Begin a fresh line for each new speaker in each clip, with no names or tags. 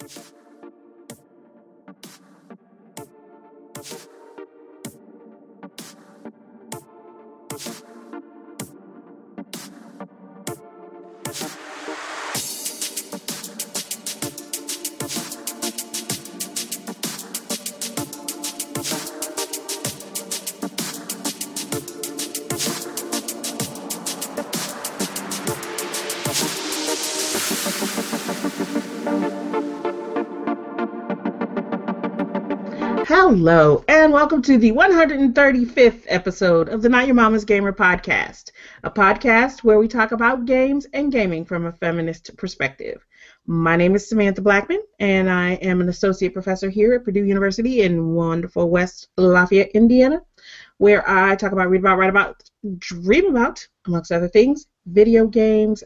Hello, and welcome to the 135th episode of the Not Your Mama's Gamer podcast, a podcast where we talk about games and gaming from a feminist perspective. My name is Samantha Blackman, and I am an associate professor here at Purdue University in wonderful West Lafayette, Indiana, where I talk about, read about, write about, dream about, amongst other things, video games.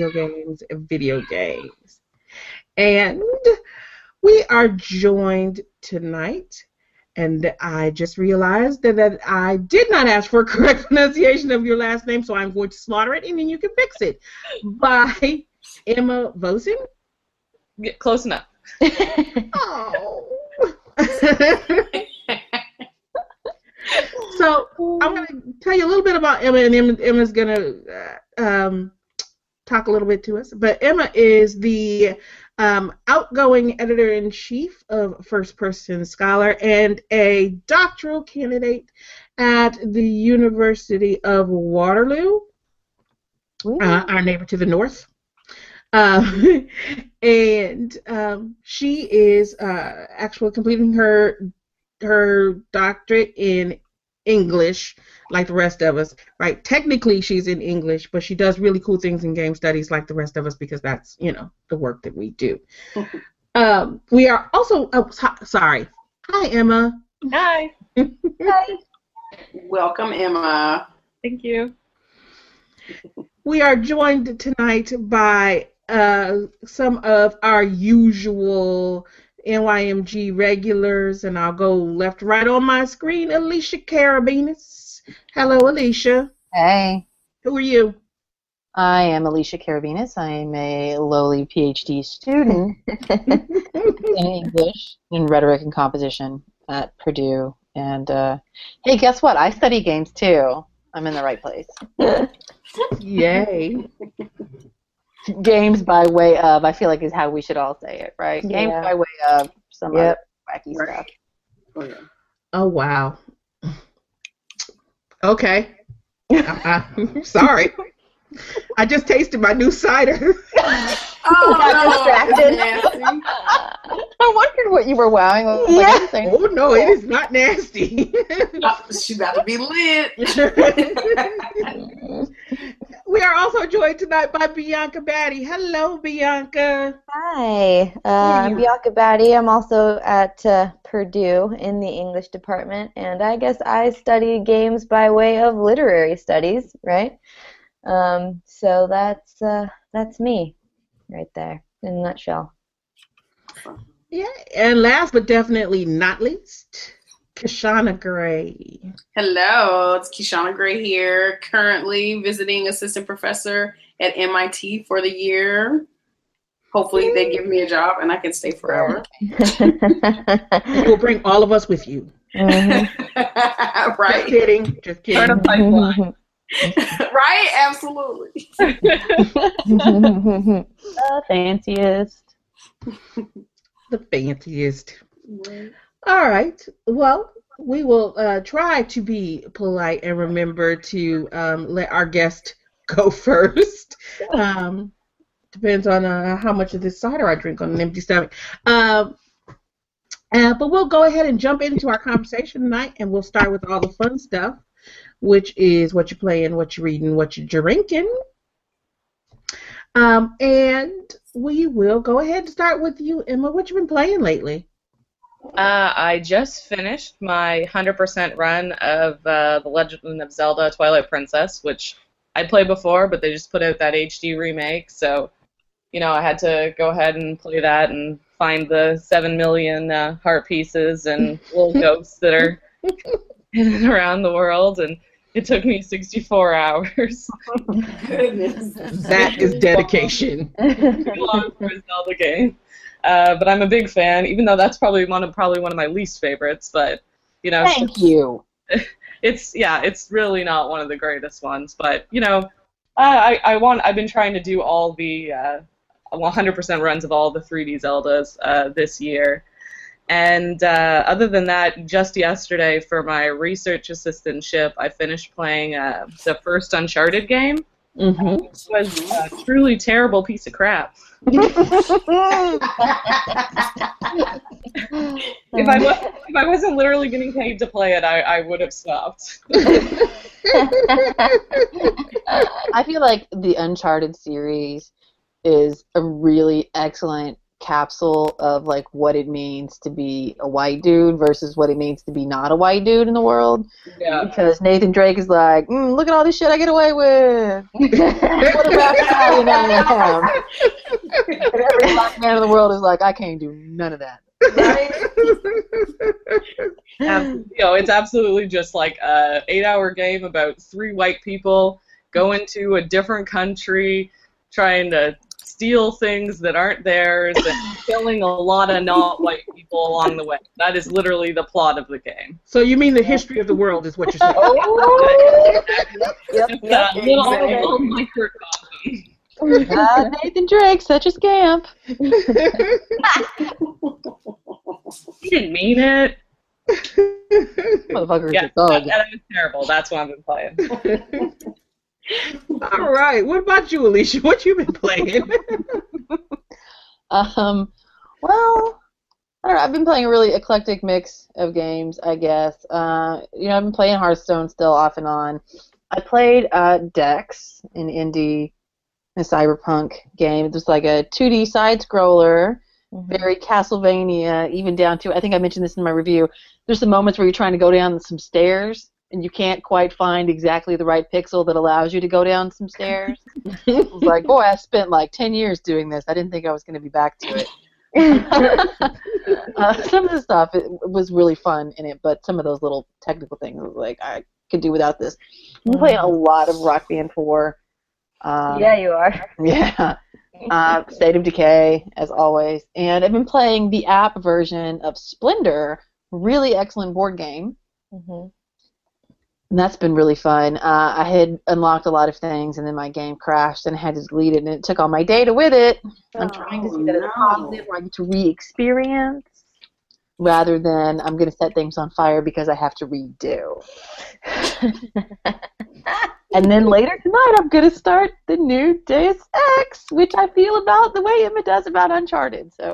And we are joined tonight, and I just realized that I did not ask for a correct pronunciation of your last name, so I'm going to slaughter it, and then you can fix it, by Emma Vosen.
Yeah, close enough.
Oh. So I'm going to tell you a little bit about Emma, and Emma's going to talk a little bit to us. But Emma is the outgoing editor-in-chief of First Person Scholar and a doctoral candidate at the University of Waterloo, our neighbor to the north. And she is actually completing her doctorate in English, like the rest of us, right? Technically, she's in English, but she does really cool things in game studies like the rest of us because that's, the work that we do. We are also, sorry. Hi, Emma.
Hi.
Hi. Welcome, Emma.
Thank you.
We are joined tonight by some of our usual NYMG regulars, and I'll go left, right on my screen. Alicia Carabinas. Hello, Alicia.
Hey.
Who are you?
I am Alicia Carabinas. I am a lowly PhD student in English, in rhetoric and composition at Purdue. And hey, guess what? I study games too. I'm in the right place.
Yay.
Games by way of, I feel like is how we should all say it, right?
Yeah.
Games by way of some other wacky stuff.
Oh, yeah.
Oh, wow. Okay. Sorry. I just tasted my new cider.
Distracted.
I wondered what you were wowing.
Oh, no, it is not nasty.
She's about to be lit.
We are also joined tonight by Bianca Batty. Hello, Bianca.
Hi, I'm Bianca Batty. I'm also at Purdue in the English department, and I guess I study games by way of literary studies, right? So that's me right there in a nutshell.
Yeah, and last but definitely not least, Kishana Gray.
Hello, it's Kishana Gray here, currently visiting assistant professor at MIT for the year. Hopefully they give me a job and I can stay forever.
You'll bring all of us with you.
Mm-hmm. Right?
Just kidding.
Start a pipeline.
Right? Absolutely.
The fanciest.
The fanciest. All right. Well, we will try to be polite and remember to let our guest go first. Depends on how much of this cider I drink on an empty stomach. But we'll go ahead and jump into our conversation tonight, and we'll start with all the fun stuff, which is what you're playing, what you're reading, what you're drinking. And we will go ahead and start with you, Emma. What you been playing lately?
I just finished my 100% run of The Legend of Zelda Twilight Princess, which I played before, but they just put out that HD remake, so, I had to go ahead and play that and find the 7 million heart pieces and little ghosts that are hidden around the world, and it took me 64 hours.
Goodness.
That is dedication.
Too long for a Zelda game. But I'm a big fan, even though that's probably one of my least favorites. But
Thank you.
It's really not one of the greatest ones. But I've been trying to do all the 100% runs of all the 3D Zeldas this year. And other than that, just yesterday for my research assistantship, I finished playing the first Uncharted game.
Mm-hmm.
It was a truly terrible piece of crap. If I wasn't literally getting paid to play it, I would have stopped.
I feel like the Uncharted series is a really excellent capsule of like what it means to be a white dude versus what it means to be not a white dude in the world.
Yeah.
Because Nathan Drake is like, look at all this shit I get away with. What about Italian I am? And every black man in the world is like, I can't do none of that.
It's absolutely just like a 8-hour game about 3 white people going to a different country, trying to steal things that aren't theirs, and killing a lot of not white people along the way. That is literally the plot of the game.
So you mean the history of the world is what you're saying?
Yep, little microcosm.
Nathan Drake, such a scamp.
He didn't mean it.
Motherfucker is
Yeah,
a thug.
that was terrible. That's what I've been playing.
All right. What about you, Alicia? What you been playing?
Well, I don't know. I've been playing a really eclectic mix of games, I guess. I've been playing Hearthstone still off and on. I played Dex, an indie, a cyberpunk game. It was like a 2D side scroller, very Castlevania, even down to, I think I mentioned this in my review, there's some moments where you're trying to go down some stairs and you can't quite find exactly the right pixel that allows you to go down some stairs. I was like, boy, I spent like 10 years doing this. I didn't think I was going to be back to it. Some of the stuff it was really fun in it, but some of those little technical things, I was like, I could do without this. I'm playing a lot of Rock Band 4.
Yeah, you are.
Yeah. State of Decay, as always. And I've been playing the app version of Splendor, really excellent board game.
Mm-hmm.
And that's been really fun. I had unlocked a lot of things, and then my game crashed, and I had to delete it, and it took all my data with it. I'm trying to see that as a positive where I get to re-experience, rather than I'm going to set things on fire because I have to redo. And then later tonight, I'm going to start the new Deus Ex, which I feel about the way Emma does about Uncharted. So.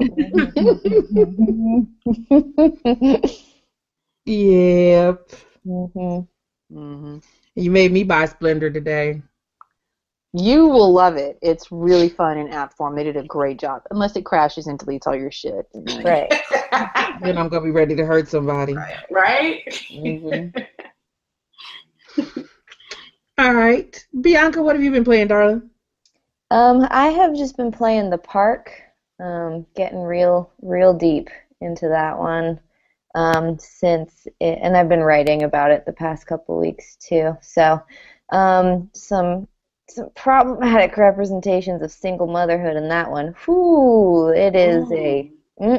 Yep.
Mm-hmm.
Mm-hmm.
You made me buy Splendor today.
You will love it. It's really fun in app form. They did a great job. Unless it crashes and deletes all your shit.
Right.
Then I'm going to be ready to hurt somebody.
Right?
Mm-hmm. All right. Bianca, what have you been playing, darling?
I have just been playing The Park, getting real deep into that one. And I've been writing about it the past couple weeks too. So, some problematic representations of single motherhood in that one. Whew, it is a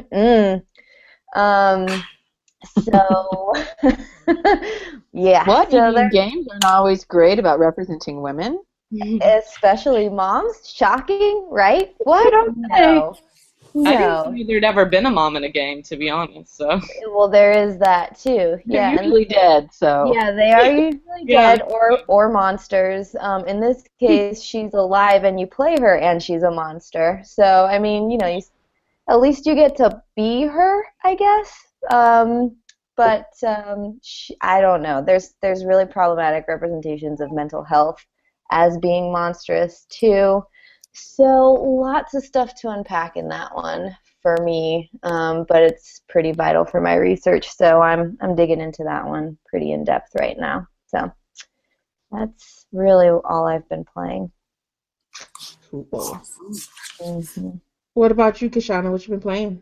So, yeah.
What?
So
games aren't always great about representing women?
especially moms. Shocking, right? What? No.
I didn't know there'd ever been a mom in a game, to be honest. So.
Well, there is that too. Yeah,
They're usually dead. So.
Yeah, they are usually dead or monsters. In this case, she's alive, and you play her, and she's a monster. So, I mean, at least you get to be her, I guess. But I don't know. There's really problematic representations of mental health as being monstrous too. So lots of stuff to unpack in that one for me, but it's pretty vital for my research. So I'm digging into that one pretty in depth right now. So that's really all I've been playing.
Cool.
Mm-hmm.
What about you, Kishana? What you been playing?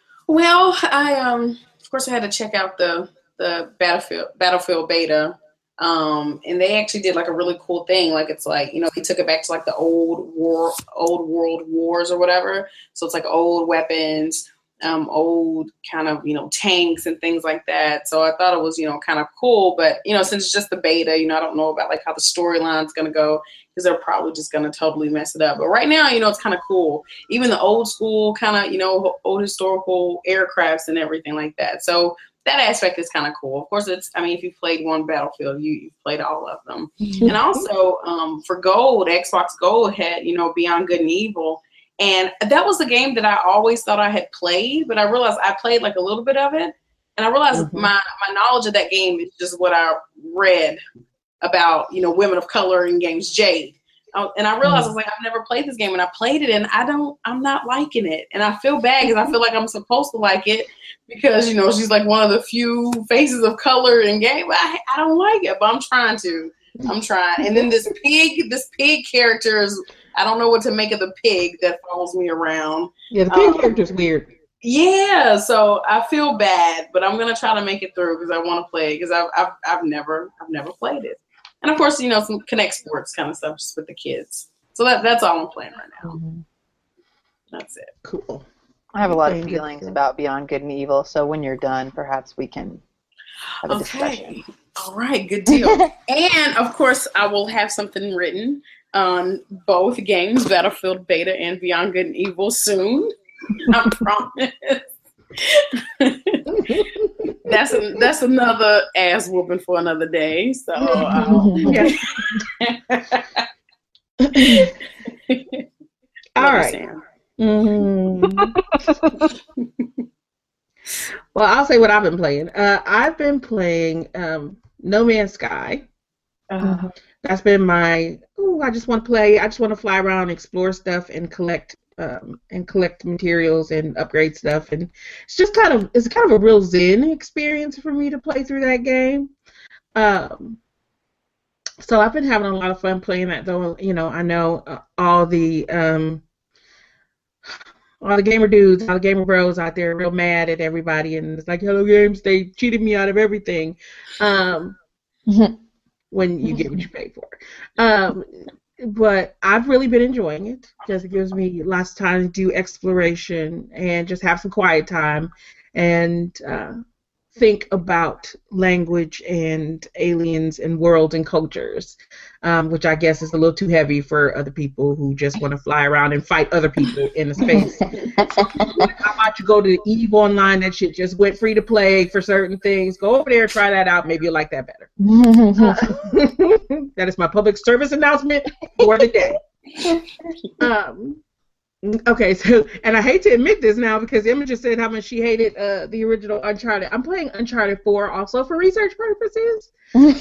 Well, I of course I had to check out the Battlefield beta. And they actually did like a really cool thing. Like it's like, you know, they took it back to like the old world wars or whatever. So it's like old weapons, old kind of, you know, tanks and things like that. So I thought it was, you know, kind of cool. But, you know, since it's just the beta, you know, I don't know about like how the storyline's going to go, because they're probably just going to totally mess it up. But right now, you know, it's kind of cool. Even the old school kind of, you know, old historical aircrafts and everything like that. So that aspect is kind of cool. Of course, it's, I mean, if you played one Battlefield, you've played all of them. And also for Gold, Xbox Gold had, you know, Beyond Good and Evil. And that was the game that I always thought I had played, but I realized I played like a little bit of it. And I realized my knowledge of that game is just what I read about, you know, women of color in games, Jade. And I realized I was like, I've never played this game, and I played it, and I'm not liking it. And I feel bad because I feel like I'm supposed to like it because, you know, she's like one of the few faces of color in game. I don't like it, but I'm trying. And then this pig character is, I don't know what to make of the pig that follows me around.
Yeah, the pig character's weird.
Yeah, so I feel bad, but I'm gonna try to make it through because I want to play it because I've never played it. And of course, you know, some Connect Sports kind of stuff just with the kids. So that's all I'm playing right now. That's it.
Cool.
I have a lot of feelings about Beyond Good and Evil, so when you're done, perhaps we can have a discussion.
All right, good deal. And of course, I will have something written on both games, Battlefield Beta and Beyond Good and Evil, soon. I promise. That's another ass whooping for another day. So
all right. Well, I'll say what I've been playing. I've been playing No Man's Sky. That's been my I just want to play. I just want to fly around, explore stuff, and collect materials and upgrade stuff. And it's kind of a real zen experience for me to play through that game. So I've been having a lot of fun playing that, though. You know, I know all the gamer dudes, all the gamer bros out there are real mad at everybody, and it's like, Hello Games, they cheated me out of everything. When you get what you pay for. But I've really been enjoying it because it gives me lots of time to do exploration and just have some quiet time and think about language and aliens and worlds and cultures, which I guess is a little too heavy for other people who just want to fly around and fight other people in the space. How about you go to the EVE Online? That shit just went free to play for certain things. Go over there and try that out. Maybe you'll like that better. That is my public service announcement for the day. Okay, so, and I hate to admit this now because Emma just said how much she hated the original Uncharted. I'm playing Uncharted 4 also for research purposes.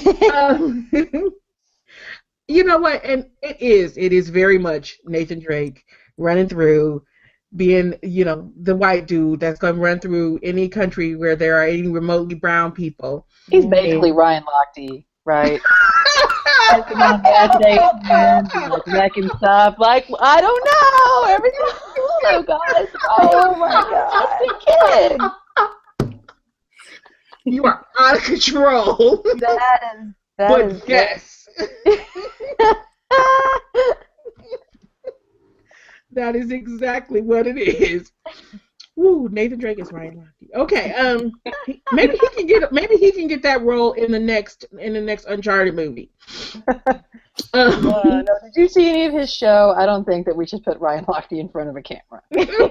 You know what? And it is very much Nathan Drake running through, being, you know, the white dude that's going to run through any country where there are any remotely brown people.
He's basically Ryan Lochte, right? Walking on gas station, wrecking stuff. Like, I don't know. Everything's cool, guys. Oh my God. I'm kidding.
You are out of control.
That is
yes. That is exactly what it is. Woo, Nathan Drake is Ryan Lochte. Okay, maybe he can get that role in the next Uncharted movie.
No, did you see any of his show? I don't think that we should put Ryan Lochte in front of a camera.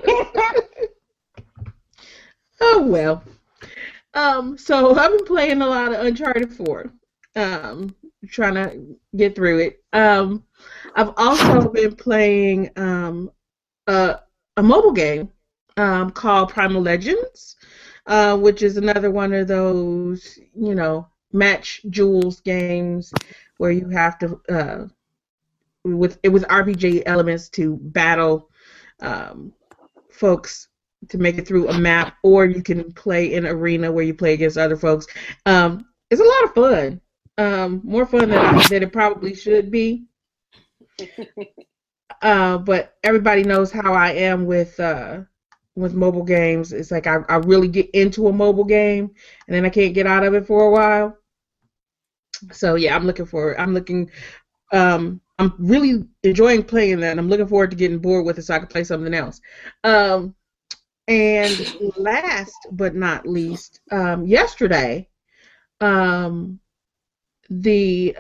Oh well. So I've been playing a lot of Uncharted 4. Trying to get through it. I've also been playing a mobile game called Primal Legends, which is another one of those, you know, match jewels games where you have to with RPG elements to battle folks to make it through a map, or you can play in arena where you play against other folks. It's a lot of fun. More fun than it probably should be. But everybody knows how I am with mobile games. It's like I really get into a mobile game and then I can't get out of it for a while. So yeah, I'm looking forward. I'm really enjoying playing that. And I'm looking forward to getting bored with it so I can play something else. And last but not least, yesterday, the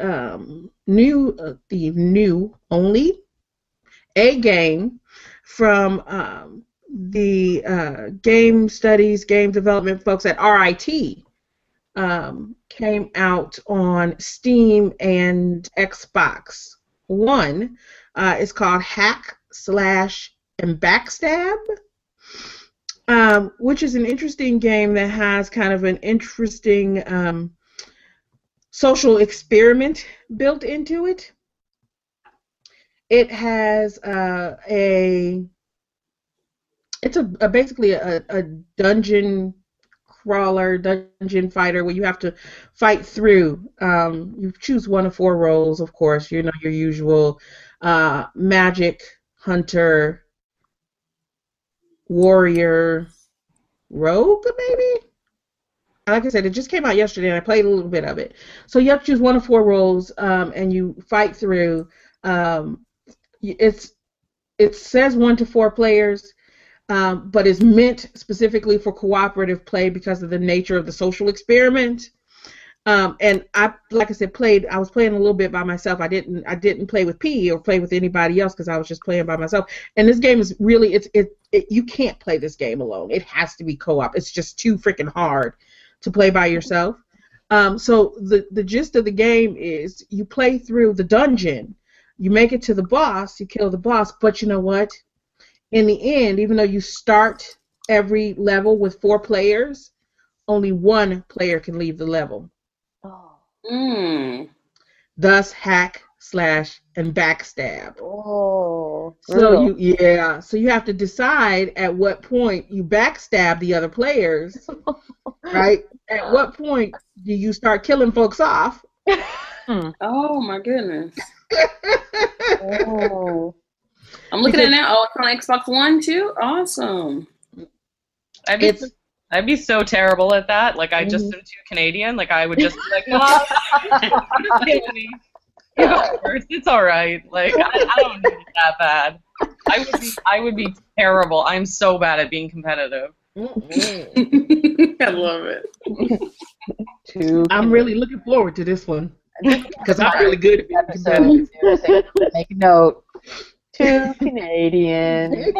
new only a game from the game development folks at RIT came out on Steam and Xbox One. It's called Hack Slash and Backstab, which is an interesting game that has kind of an interesting social experiment built into it. It has basically a dungeon crawler, dungeon fighter, where you have to fight through. You choose one of 4 roles, of course. You know, your usual magic, hunter, warrior, rogue, maybe? Like I said, it just came out yesterday, and I played a little bit of it. So you have to choose one of 4 roles, and you fight through. It says 1 to 4 players, but is meant specifically for cooperative play because of the nature of the social experiment. And I, like I said, I was playing a little bit by myself. I didn't play with P or play with anybody else because I was just playing by myself. And this game is really, you can't play this game alone. It has to be co-op. It's just too freaking hard to play by yourself. So the gist of the game is you play through the dungeon, you make it to the boss, you kill the boss, but you know what? In the end, even though you start every level with 4 players, only 1 player can leave the level. Thus, hack, slash, and backstab.
Oh.
So you have to decide at what point you backstab the other players, right? At what point do you start killing folks off?
Oh my goodness.
Oh.
I'm looking at it now. Oh, it's on Xbox One too? Awesome.
I'd be so terrible at that. Like, I just am too Canadian. Like, I would just be like, no, it's all right. Like, I don't need it that bad. I would be terrible. I'm so bad at being competitive.
I love it.
I'm really looking forward to this one because I'm really good at being competitive.
Make a note. Too Canadian.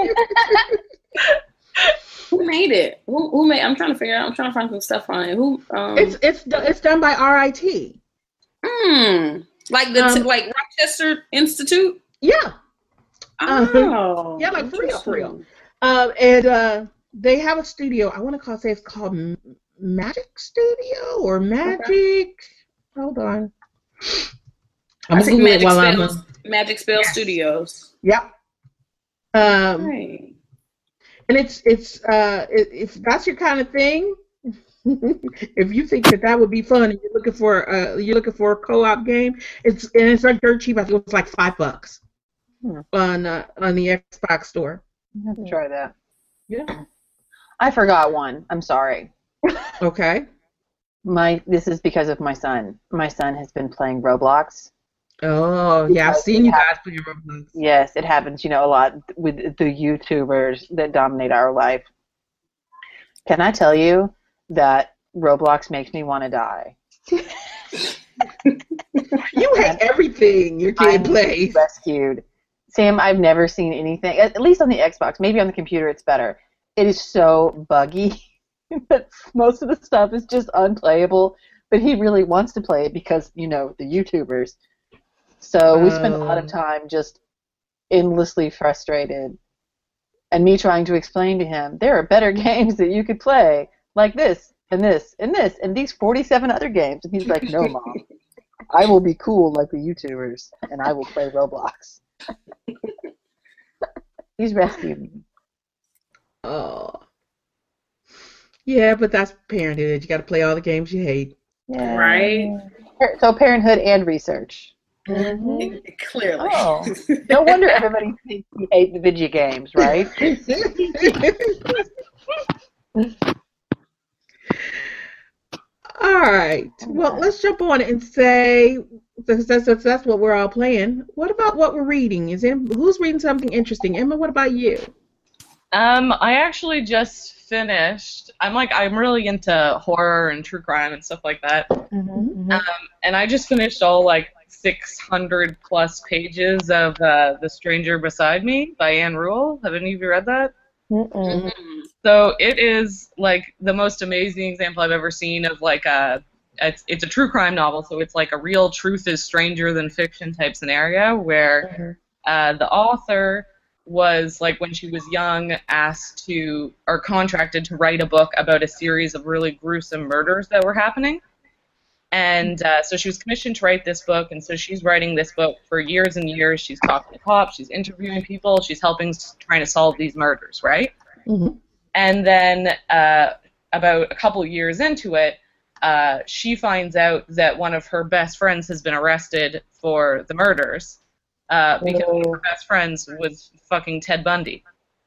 Who made it? Who made? I'm trying to figure out. I'm trying to find some stuff on it. Who?
It's done by RIT.
Like like Rochester Institute.
Yeah.
Oh.
Yeah, like for real. And they have a studio. I want to say it's called Magic Studio or Magic. Okay. Hold on.
I think Magic Spell Studios.
Yep.
Right.
And it's if that's your kind of thing, if you think that would be fun, and you're looking for a co-op game, it's like dirt cheap. I think it's like $5 on the Xbox store.
I have to try that.
Yeah.
I forgot one. I'm sorry.
Okay.
This is because of my son. My son has been playing Roblox.
Oh, yeah, I've seen you guys playing Roblox.
Yes, it happens, a lot with the YouTubers that dominate our life. Can I tell you that Roblox makes me want to die?
You hate everything your kid plays.
Rescued. Sam, I've never seen anything, at least on the Xbox. Maybe on the computer it's better. It is so buggy that most of the stuff is just unplayable, but he really wants to play it because, the YouTubers. So we spend a lot of time just endlessly frustrated. And me trying to explain to him, there are better games that you could play, like this, and this, and this, and these 47 other games. And he's like, no, Mom. I will be cool like the YouTubers, and I will play Roblox. He's rescued me.
Oh. Yeah, but that's parenthood. You got to play all the games you hate.
Yeah.
Right?
So parenthood and research.
Mm-hmm. Clearly.
Oh. No wonder everybody thinks we hate the video games, right?
All right. Well, let's jump on and say that's what we're all playing. What about what we're reading? Who's reading something interesting? Emma, what about you?
I actually just finished. I'm really into horror and true crime and stuff like that. And I just finished all 600 plus pages of The Stranger Beside Me by Anne Rule. Have any of you read that? So it is the most amazing example I've ever seen of it's a true crime novel, so it's a real truth is stranger than fiction type scenario where the author was when she was young asked to or contracted to write a book about a series of really gruesome murders that were happening. And so she was commissioned to write this book, and so she's writing this book for years and years. She's talking to cops, she's interviewing people, she's trying to solve these murders, right? And then about a couple years into it, she finds out that one of her best friends has been arrested for the murders because one of her best friends was fucking Ted Bundy.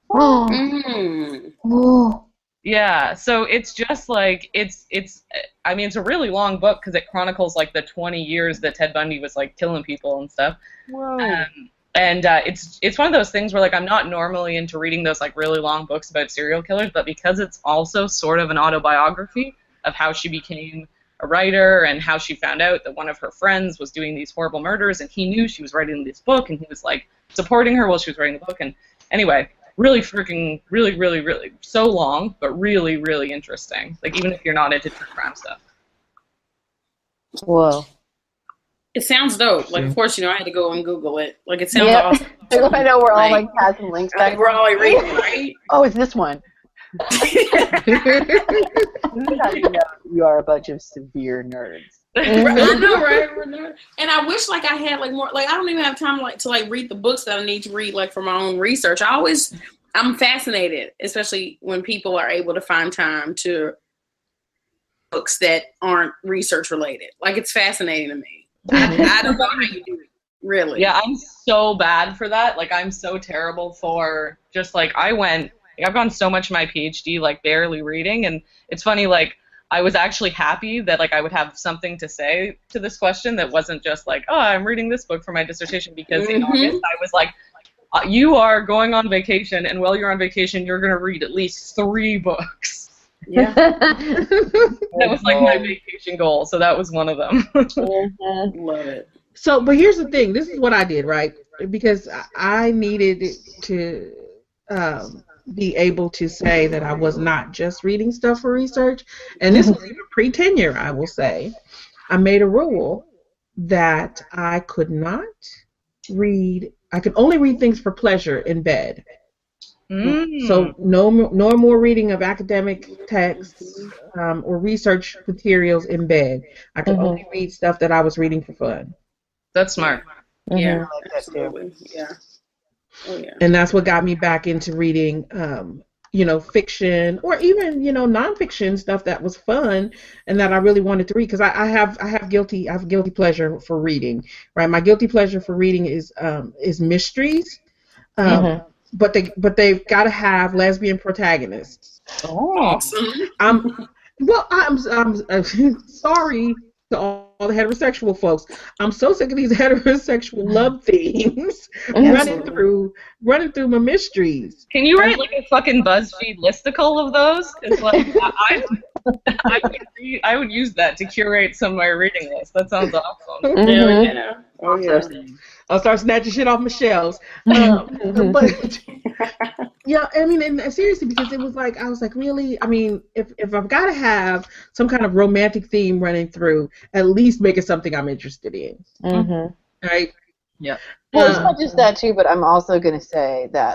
Yeah, so it's just it's a really long book because it chronicles the 20 years that Ted Bundy was killing people and stuff. And it's one of those things where I'm not normally into reading those really long books about serial killers, but because it's also sort of an autobiography of how she became a writer and how she found out that one of her friends was doing these horrible murders, and he knew she was writing this book, and he was supporting her while she was writing the book. And anyway, really so long, but really, really interesting. Even if you're not into true crime stuff.
Whoa.
It sounds dope. Of course, I had to go and Google it. It sounds awesome.
I know we're all passing links back.
We're all reading, right?
Oh, it's this one. This is how you know you are a bunch of severe nerds.
I know, right? We're nerds. And I wish I had more. I don't even have time to read the books that I need to read for my own research. I'm fascinated, especially when people are able to find time to books that aren't research related. It's fascinating to me. I don't know how you do it, really.
Yeah, I'm so bad for that. I'm so terrible for just I've gone so much of my PhD barely reading, and it's funny I was actually happy that I would have something to say to this question that wasn't just oh, I'm reading this book for my dissertation, because in August I was you are going on vacation, and while you're on vacation you're going to read at least 3 books.
Yeah.
That was my vacation goal, so that was one of them.
Love it.
So, but here's the thing. This is what I did, right? Because I needed to be able to say that I was not just reading stuff for research. And this was even pre-tenure, I will say. I made a rule that I could not read, I could only read things for pleasure in bed. So no more reading of academic texts or research materials in bed. I could only read stuff that I was reading for fun.
That's smart.
Yeah, absolutely. Yeah. Oh, yeah.
And that's what got me back into reading, fiction or even, nonfiction stuff that was fun and that I really wanted to read, because I have guilty pleasure for reading. Right, my guilty pleasure for reading is mysteries. But they've got to have lesbian protagonists.
Oh, awesome!
I'm sorry to all the heterosexual folks. I'm so sick of these heterosexual love themes running through my mysteries.
Can you write a fucking BuzzFeed listicle of those? Because I would use that to curate some of my reading list. That sounds awesome.
Yeah. Oh yeah.
I'll start snatching shit off my shelves. But yeah, I mean, and seriously, because it was I was really, I mean, if I've got to have some kind of romantic theme running through, at least make it something I'm interested in. Right?
Yeah.
Well, it's not just that too, but I'm also going to say that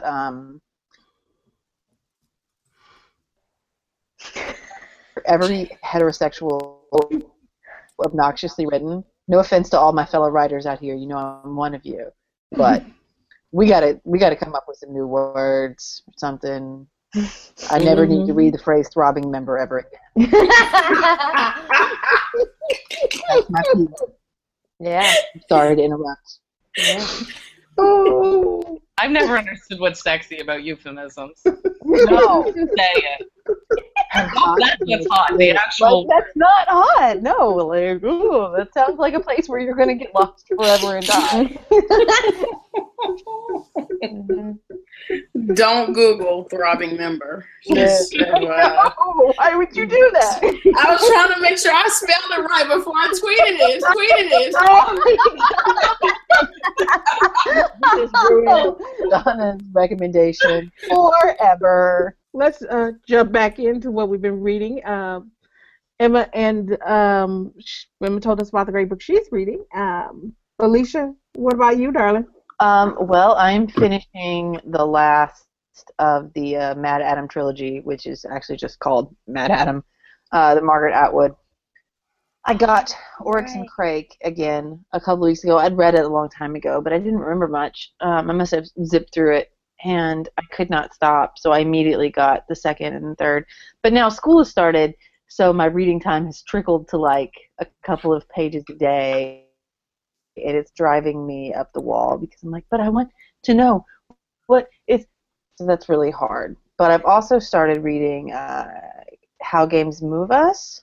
for every heterosexual obnoxiously written, no offense to all my fellow writers out here, I'm one of you, but we gotta come up with some new words or something. I never need to read the phrase "throbbing member" ever again. That's my piece.
Yeah.
Sorry to interrupt.
Yeah.
Oh.
I've never understood what's sexy about euphemisms.
No.
Say it. That's what's hot. The actual.
Like, that's not hot. No, like, ooh, that sounds like a place where you're gonna get lost forever and die.
Don't Google throbbing member.
No, why would you do that?
I was trying to make sure I spelled it right before I tweeted it.
Donna's recommendation forever.
Let's jump back into what we've been reading. Emma told us about the great book she's reading. Alicia, what about you, darling?
Well, I'm finishing the last of the Mad Adam trilogy, which is actually just called Mad Adam, the Margaret Atwood. I got Oryx and Crake again a couple of weeks ago. I'd read it a long time ago, but I didn't remember much. I must have zipped through it, and I could not stop, so I immediately got the second and third. But now school has started, so my reading time has trickled to like a couple of pages a day. And it's driving me up the wall because I'm like, but I want to know what is. So that's really hard. But I've also started reading How Games Move Us,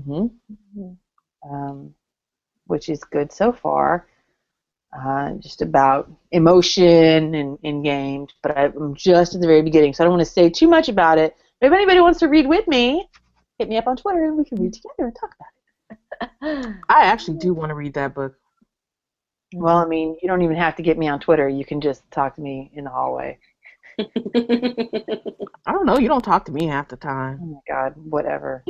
which is good so far. Just about emotion in games, but I'm just at the very beginning, so I don't want to say too much about it. But if anybody wants to read with me, hit me up on Twitter and we can read together and talk about it.
I actually do want to read that book.
Well, I mean, you don't even have to get me on Twitter. You can just talk to me in the hallway.
I don't know. You don't talk to me half the time.
Oh, my God. Whatever.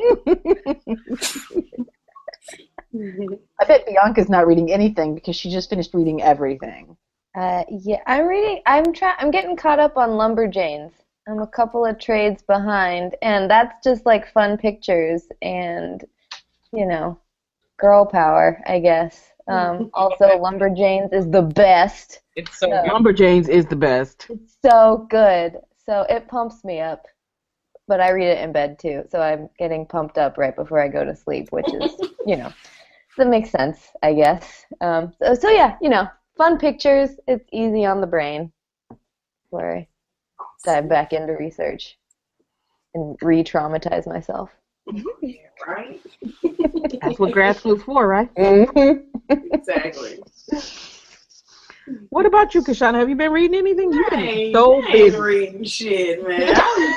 I bet Bianca's not reading anything because she just finished reading everything.
Yeah, I'm reading. I'm getting caught up on Lumberjanes. I'm a couple of trades behind, and that's just like fun pictures and, girl power, I guess. Also, Lumberjanes is the best.
It's so
Lumberjanes is the best.
It's so good. So it pumps me up. But I read it in bed too, so I'm getting pumped up right before I go to sleep, which is, that makes sense, I guess. So yeah, fun pictures. It's easy on the brain. Where I dive back into research and re-traumatize myself.
Yeah, right?
That's what grad school's for, right?
Exactly.
What about you, Kashana? Have you been reading anything? You've been
I ain't
busy.
reading shit, man.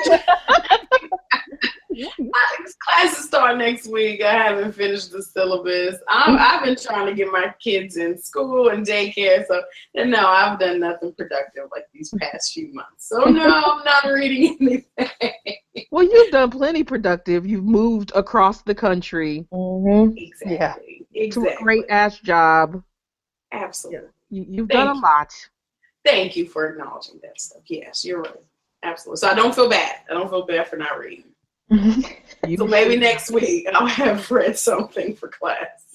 Classes start next week. I haven't finished the syllabus. I've been trying to get my kids in school and daycare, so no, I've done nothing productive like these past few months. So no, I'm not reading anything.
Well, you've done plenty productive. You've moved across the country.
Mm-hmm.
Exactly.
Yeah. To a great ass job.
Absolutely.
You've done a lot.
Thank you for acknowledging that stuff. Yes, you're right. Absolutely. So I don't feel bad. I don't feel bad for not reading. So maybe next week I'll have read something for class.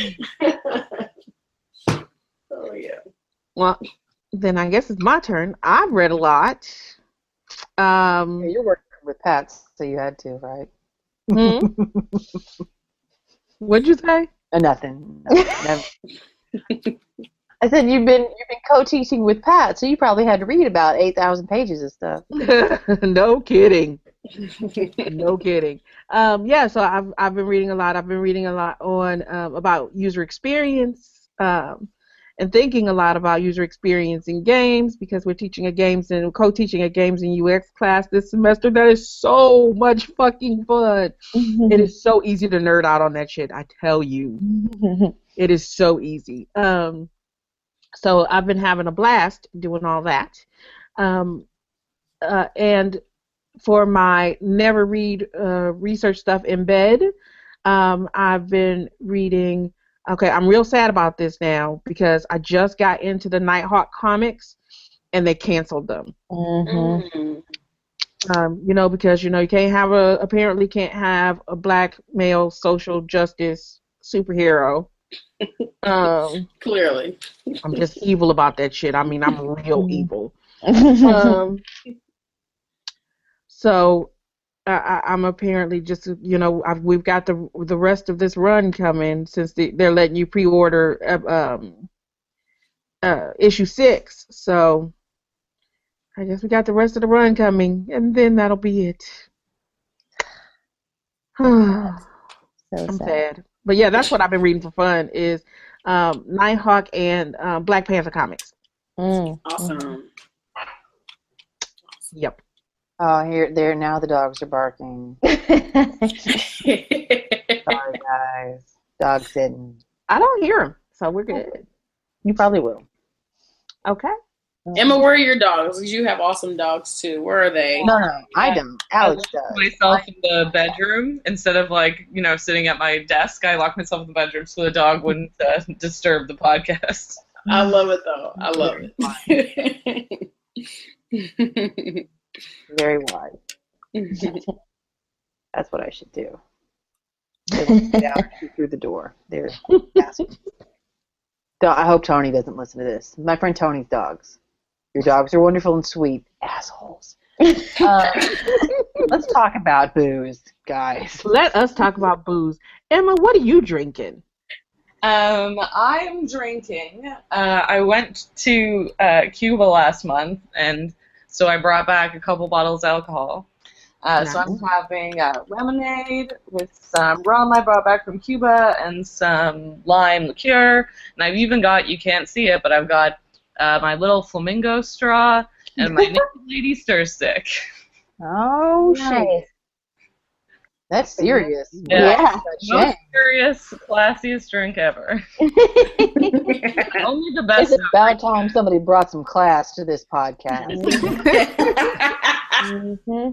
Oh, yeah.
Well, then I guess it's my turn. I've read a lot.
You're working with Pat, so you had to, right?
What'd you say?
Nothing. I said you've been co-teaching with Pat, so you probably had to read about 8,000 pages of stuff.
No kidding. No kidding. So I've been reading a lot. I've been reading a lot on about user experience and thinking a lot about user experience in games because we're teaching a games and co-teaching a games and UX class this semester. That is so much fucking fun. It is so easy to nerd out on that shit. I tell you, it is so easy. So I've been having a blast doing all that. And for my never read research stuff in bed, I've been reading. Okay, I'm real sad about this now because I just got into the Nighthawk comics and they canceled them. Because you apparently can't have a black male social justice superhero.
Clearly.
I'm just evil about that shit. I mean, I'm real evil. So I'm apparently just, we've got the rest of this run coming since they're letting you pre-order issue 6. So I guess we got the rest of the run coming, and then that'll be it. I'm
So sad.
sad. But yeah, that's what I've been reading for fun is Nighthawk and Black Panther comics.
Awesome.
Yep.
Oh, there now the dogs are barking. Sorry, guys. Dog sitting.
I don't hear them, so we're good.
You probably will.
Okay.
Emma, where are your dogs? Because you have awesome dogs too. Where are they?
No, I don't. Alex
I locked
does.
myself in the bedroom instead of sitting at my desk. I locked myself in the bedroom so the dog wouldn't disturb the podcast.
I love it though. I love it.
Very wise. That's what I should do. They won't get out through the door. They're assholes. I hope Tony doesn't listen to this. My friend Tony's dogs. Your dogs are wonderful and sweet. Assholes. Let's talk about booze, guys.
Let us talk about booze. Emma, what are you drinking?
I'm drinking. I went to Cuba last month, and so I brought back a couple bottles of alcohol. So I'm having lemonade with some rum I brought back from Cuba and some lime liqueur. And I've even got, you can't see it, but I've got my little flamingo straw and my Naked Lady stir stick.
Oh,
Nice.
shit. That's serious.
Yeah.
Shame.
Most serious, classiest drink ever. Only the best.
It's about time somebody brought some class to this podcast.
Mhm.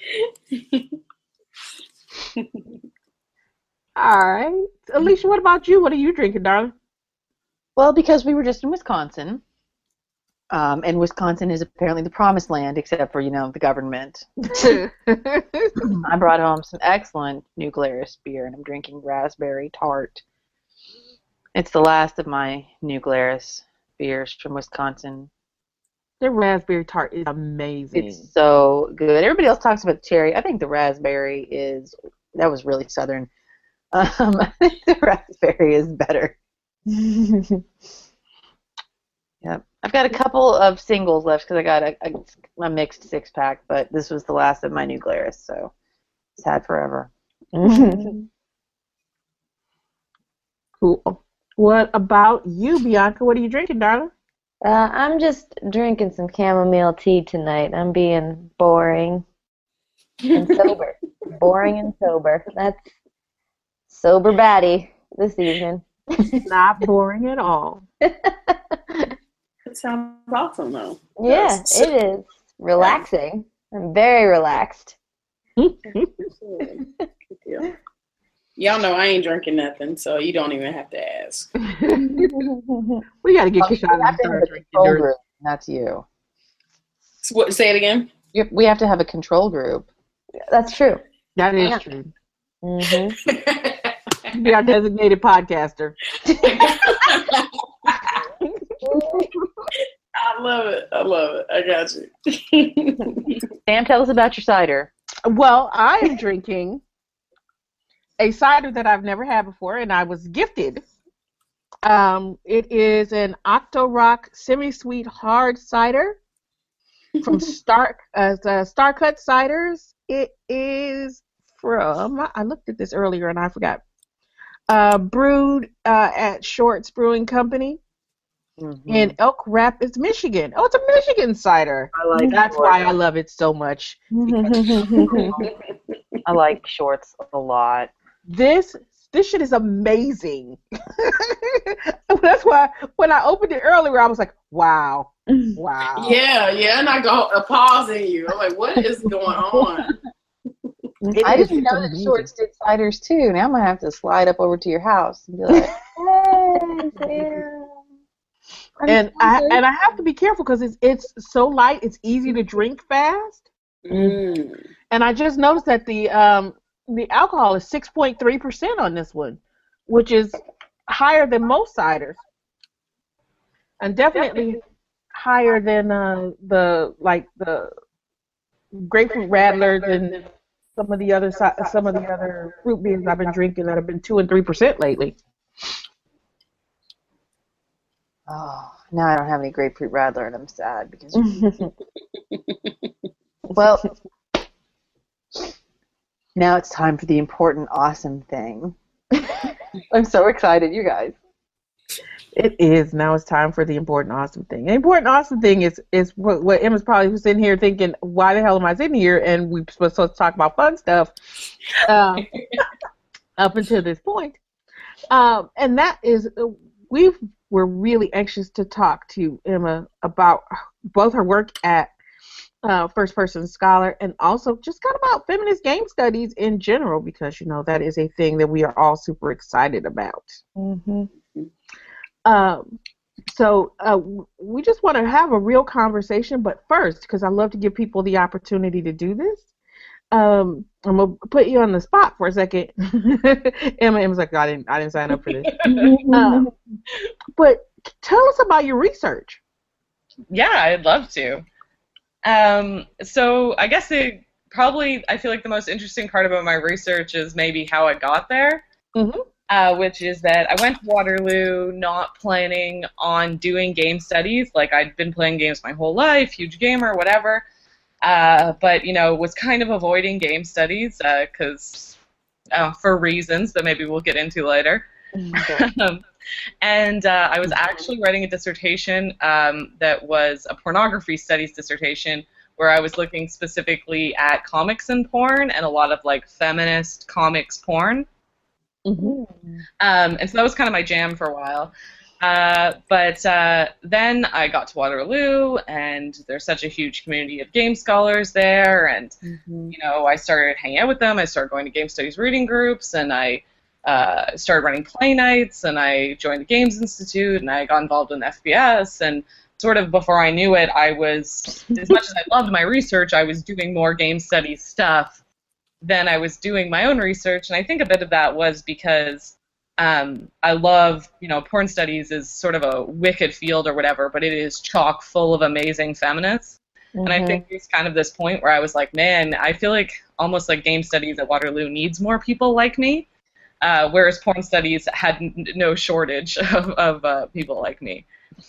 All right. Alicia, what about you? What are you drinking, darling?
Well, because we were just in Wisconsin, and Wisconsin is apparently the promised land, except for, the government. I brought home some excellent New Glarus beer, and I'm drinking raspberry tart. It's the last of my New Glarus beers from Wisconsin.
The raspberry tart is amazing.
It's so good. Everybody else talks about cherry. I think the raspberry that was really southern. I think the raspberry is better. Yep. I've got a couple of singles left because I got a mixed 6-pack, but this was the last of my New Glarus, so sad forever.
Cool. What about you, Bianca? What are you drinking, darling?
I'm just drinking some chamomile tea tonight. I'm being boring and sober. Boring and sober. That's sober baddie this evening.
Not boring at all.
It sounds awesome though.
Yeah, it is relaxing. I'm very relaxed.
Y'all know I ain't drinking nothing, so you don't even have to ask.
We got to get Kishana to start drinking.
Group. That's you.
Say it again.
We have to have a control group.
That's true.
That is true.
Mm-hmm.
Be our designated podcaster.
I love it. I got you.
Sam, tell us about your cider.
Well, I am drinking a cider that I've never had before, and I was gifted. It is an Octorock semi-sweet hard cider from Starcut Ciders. It is from, I looked at this earlier and I forgot, brewed at Shorts Brewing Company in Elk Rapids, Michigan. Oh, it's a Michigan cider. That's why I love it so much.
I like Shorts a lot.
This shit is amazing. That's why when I opened it earlier, I was like, wow.
Yeah, and I go pausing you. I'm like, what is going on?
I didn't know that Shorts did ciders too. Now I'm gonna have to slide up over to your house and be like, hey, Sam.
And I have to be careful because it's so light, it's easy to drink fast. And I just noticed that the alcohol is 6.3% on this one, which is higher than most ciders, and definitely higher than the grapefruit rattlers and some of the other fruit beers I've been drinking that have been 2 and 3% lately.
Oh, now I don't have any grapefruit rattler, and I'm sad because. Well, Now it's time for the important, awesome thing. I'm so excited, you guys.
It is. Now it's time for the important, awesome thing. The important, awesome thing is what Emma's probably sitting here thinking, why the hell am I sitting here? And we're supposed to talk about fun stuff up until this point. And that is, we're really anxious to talk to Emma about both her work at First Person Scholar and also just kind of about feminist game studies in general, because, that is a thing that we are all super excited about.
Mm-hmm.
So we just want to have a real conversation, but first, because I love to give people the opportunity to do this, I'm gonna put you on the spot for a second. Emma's like, I didn't sign up for this. But tell us about your research.
Yeah, I'd love to. So I guess I feel like the most interesting part about my research is maybe how I got there.
Mm-hmm.
Which is that I went to Waterloo not planning on doing game studies. Like, I'd been playing games my whole life, huge gamer, whatever. But, was kind of avoiding game studies because for reasons that maybe we'll get into later.
Okay.
And I was actually writing a dissertation that was a pornography studies dissertation where I was looking specifically at comics and porn and a lot of, feminist comics porn.
Mm-hmm.
And so that was kind of my jam for a while. But then I got to Waterloo, and there's such a huge community of game scholars there, and I started hanging out with them. I started going to game studies reading groups, and I started running play nights, and I joined the Games Institute, and I got involved in FPS, and sort of before I knew it, I was, as much as I loved my research, I was doing more game studies stuff than I was doing my own research, and I think a bit of that was because I love, porn studies is sort of a wicked field or whatever, but it is chock full of amazing feminists, and I think there's kind of this point where I was like, man, I feel like almost like game studies at Waterloo needs more people like me, whereas porn studies had no shortage of people like me.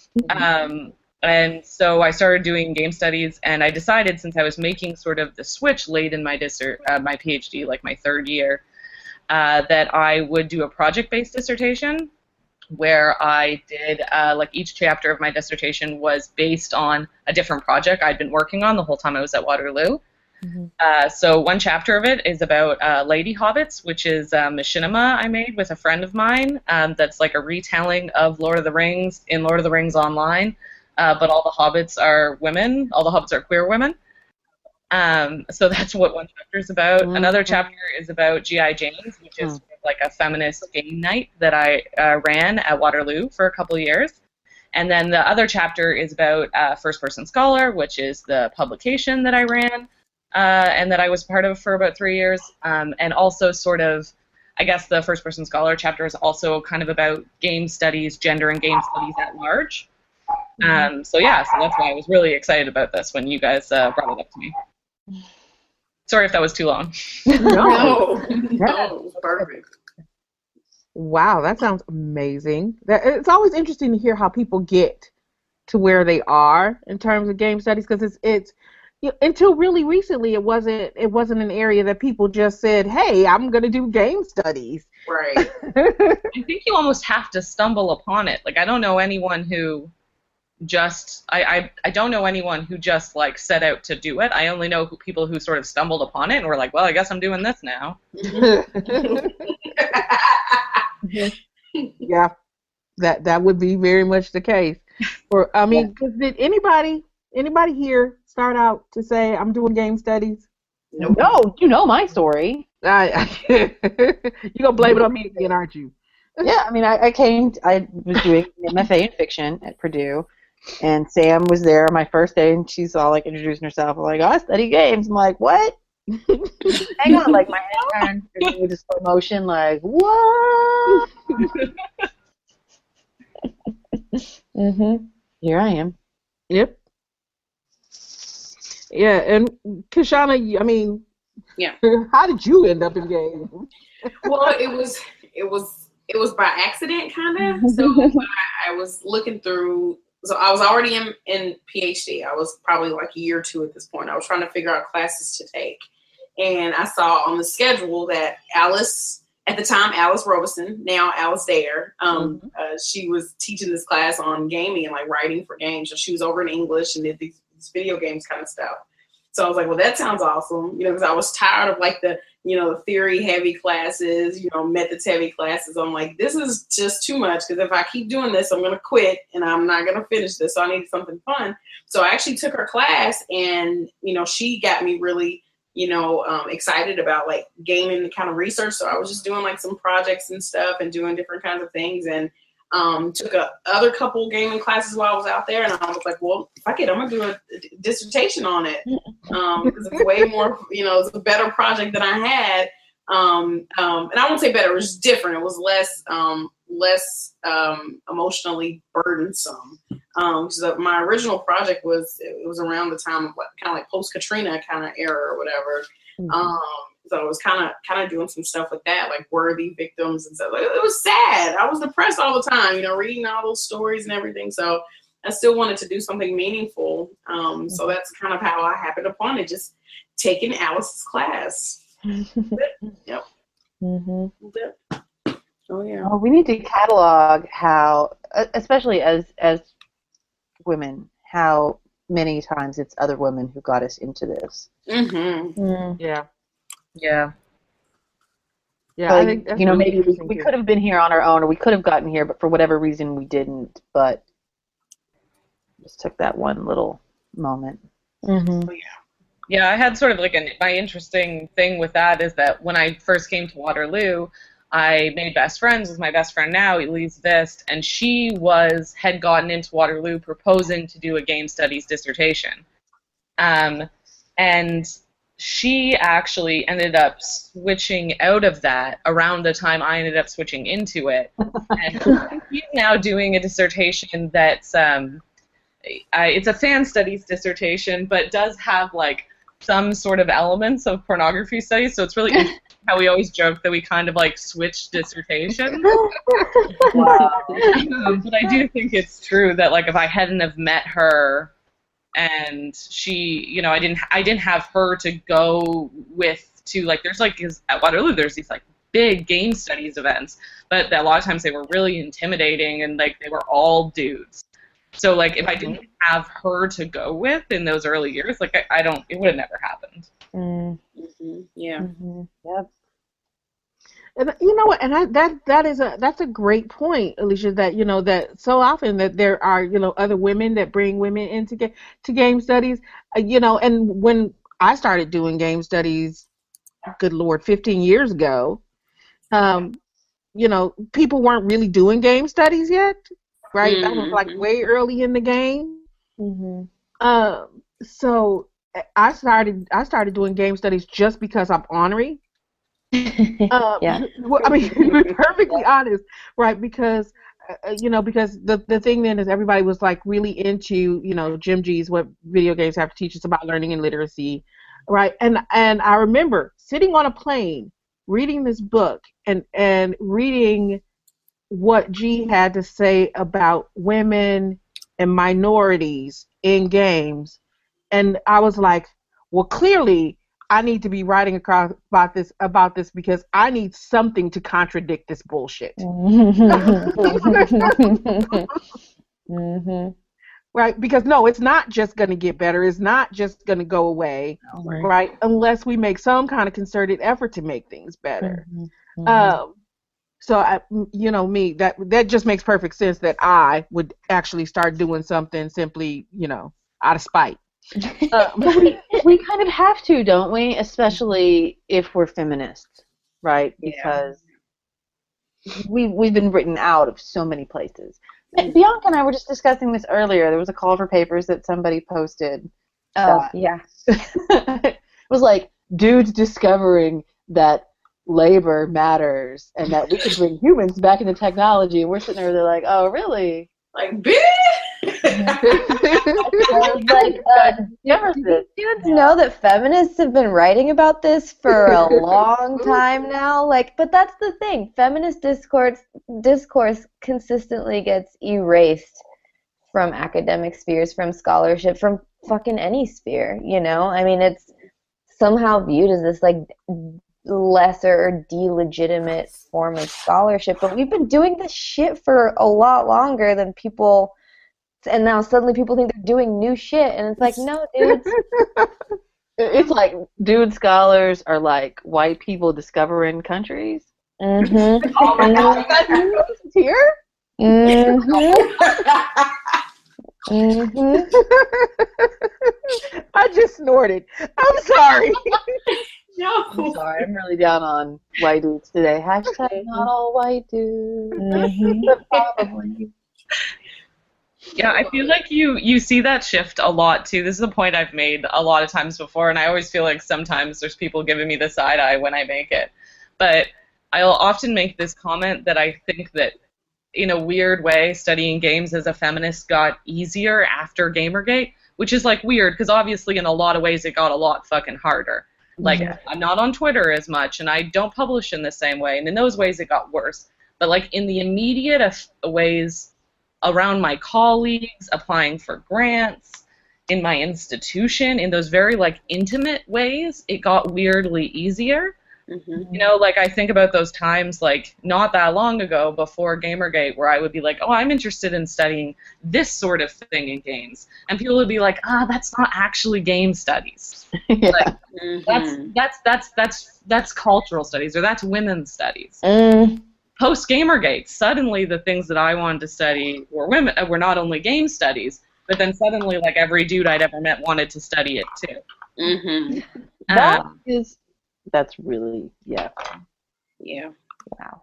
And so I started doing game studies, and I decided, since I was making sort of the switch late in my my PhD, like my third year, that I would do a project-based dissertation where I did, each chapter of my dissertation was based on a different project I'd been working on the whole time I was at Waterloo. So one chapter of it is about Lady Hobbits, which is a machinima I made with a friend of mine that's like a retelling of Lord of the Rings in Lord of the Rings Online. But all the hobbits are women. All the hobbits are queer women. So that's what one chapter is about. Another chapter is about G.I. Janes, which is like a feminist game night that I ran at Waterloo for a couple of years. And then the other chapter is about First Person Scholar, which is the publication that I ran and that I was part of for about 3 years. And also sort of, I guess the First Person Scholar chapter is also kind of about game studies, gender and game studies at large. So that's why I was really excited about this when you guys brought it up to me. Sorry if that was too long.
No, perfect.
Wow, that sounds amazing. It's always interesting to hear how people get to where they are in terms of game studies, because it's until really recently it wasn't an area that people just said, hey, I'm going to do game studies.
Right.
I think you almost have to stumble upon it. Like, I don't know anyone who just I don't know anyone who just like set out to do it. I only know people who sort of stumbled upon it and were like, well, I guess I'm doing this now.
Yeah, that would be very much the case. Or did anybody here start out to say I'm doing game studies?
Nope.
No, you know my story.
You're gonna blame it on me again, aren't you?
Yeah, I mean, I was doing an MFA in fiction at Purdue, and Sam was there my first day, and she's all like introducing herself. I'm like, oh, I study games. I'm like, what? Hang on, like my head turned into slow motion, like, what? Here I am.
Yep. Yeah, and Kishana, I mean,
yeah.
How did you end up in games?
Well, it was by accident, kind of. So when I was looking through, so I was already in PhD. I was probably like a year or two at this point. I was trying to figure out classes to take. and I saw on the schedule that Alice, at the time Alice Robeson, now Alice Dare, she was teaching this class on gaming and like writing for games. So she was over in English and did these video games kind of stuff. So I was like, well, that sounds awesome, because I was tired of like the theory heavy classes, methods heavy classes. I'm like, this is just too much, because if I keep doing this, I'm going to quit and I'm not going to finish this. So I needed something fun. So I actually took her class, and, she got me really, excited about like gaming kind of research. So I was just doing like some projects and stuff and doing different kinds of things, and took other couple gaming classes while I was out there, and I was like, well, fuck it, I'm gonna do a dissertation on it, because it's way more, it's a better project than I had, and I won't say better, it was different, it was less emotionally burdensome. So my original project was around the time of kind of like post Katrina kind of era or whatever. So I was kind of doing some stuff with that, like worthy victims and stuff. Like, it was sad. I was depressed all the time, reading all those stories and everything. So I still wanted to do something meaningful. So that's kind of how I happened upon it, just taking Alice's class. Yep. Oh yeah.
Well, we need to catalog how, especially as women, how many times it's other women who got us into this.
Yeah.
Yeah.
Yeah,
like,
I think that's
maybe
really
we
interesting
could have been here on our own, or we could have gotten here, but for whatever reason we didn't. But just took that one little moment.
Yeah, I had sort of like my interesting thing with that is that when I first came to Waterloo, I made best friends with my best friend now, Elise Vist, and she had gotten into Waterloo proposing to do a game studies dissertation. And she actually ended up switching out of that around the time I ended up switching into it. And she's now doing a dissertation that's it's a fan studies dissertation, but does have like some sort of elements of pornography studies. So it's really interesting how we always joke that we kind of like switched dissertation. But I do think it's true that like if I hadn't have met her, and she, I didn't have her to go with to like, there's like, at Waterloo, there's these like big game studies events, but a lot of times they were really intimidating and like they were all dudes. So like if I didn't have her to go with in those early years, like it would have never happened.
Yeah.
Yep.
And you know what? And that's a great point, Alicia. That that so often that there are other women that bring women into game studies. And when I started doing game studies, good Lord, 15 years ago, people weren't really doing game studies yet, right? That was like way early in the game. So I started doing game studies just because I'm ornery.
Yeah.
Well, I mean, to be perfectly honest, right? Because because the thing then is everybody was like really into Jim G's what video games have to teach us about learning and literacy, right? And I remember sitting on a plane reading this book and reading what G had to say about women and minorities in games, and I was like, well, clearly I need to be writing about this because I need something to contradict this bullshit. Right? Because no, it's not just going to get better. It's not just going to go away, right? Unless we make some kind of concerted effort to make things better. So me, that just makes perfect sense that I would actually start doing something simply, out of spite.
We kind of have to, don't we? Especially if we're feminists, right? Because we've been written out of so many places. And Bianca and I were just discussing this earlier. There was a call for papers that somebody posted.
Yeah.
It was like dudes discovering that labor matters and that we could bring humans back into technology. And we're sitting there, they're like, oh, really?
Like, bitch!
Dudes know that feminists have been writing about this for a long time now. But that's the thing. Feminist discourse consistently gets erased from academic spheres, from scholarship, from fucking any sphere. I mean, it's somehow viewed as this like lesser or delegitimate form of scholarship. But we've been doing this shit for a lot longer than people, and now suddenly people think they're doing new shit, and it's like, no, dudes.
It's like dude scholars are like white people discovering countries.
Mm-hmm.
Oh my God, that's here.
Mm-hmm. Mm-hmm.
I just snorted. I'm sorry.
No.
I'm sorry, I'm really down on white dudes today. Hashtag not all white dudes.
Mm-hmm.
But probably.
Yeah, I feel like you see that shift a lot too. This is a point I've made a lot of times before, and I always feel like sometimes there's people giving me the side eye when I make it. But I'll often make this comment that I think that in a weird way, studying games as a feminist got easier after Gamergate, which is like weird because obviously in a lot of ways it got a lot fucking harder. Like, I'm not on Twitter as much, and I don't publish in the same way, and in those ways it got worse. But like in the immediate ways around my colleagues, applying for grants, in my institution, in those very like intimate ways, it got weirdly easier.
Mm-hmm.
You know, like I think about those times like not that long ago before Gamergate where I would be like, oh, I'm interested in studying this sort of thing in games. And people would be like, that's not actually game studies.
Yeah.
Like,
Mm-hmm.
that's cultural studies or that's women's studies.
Mm.
Post Gamergate, suddenly the things that I wanted to study were not only game studies, but then suddenly like every dude I'd ever met wanted to study it too.
Mm-hmm.
That's really, yeah.
Yeah.
Wow.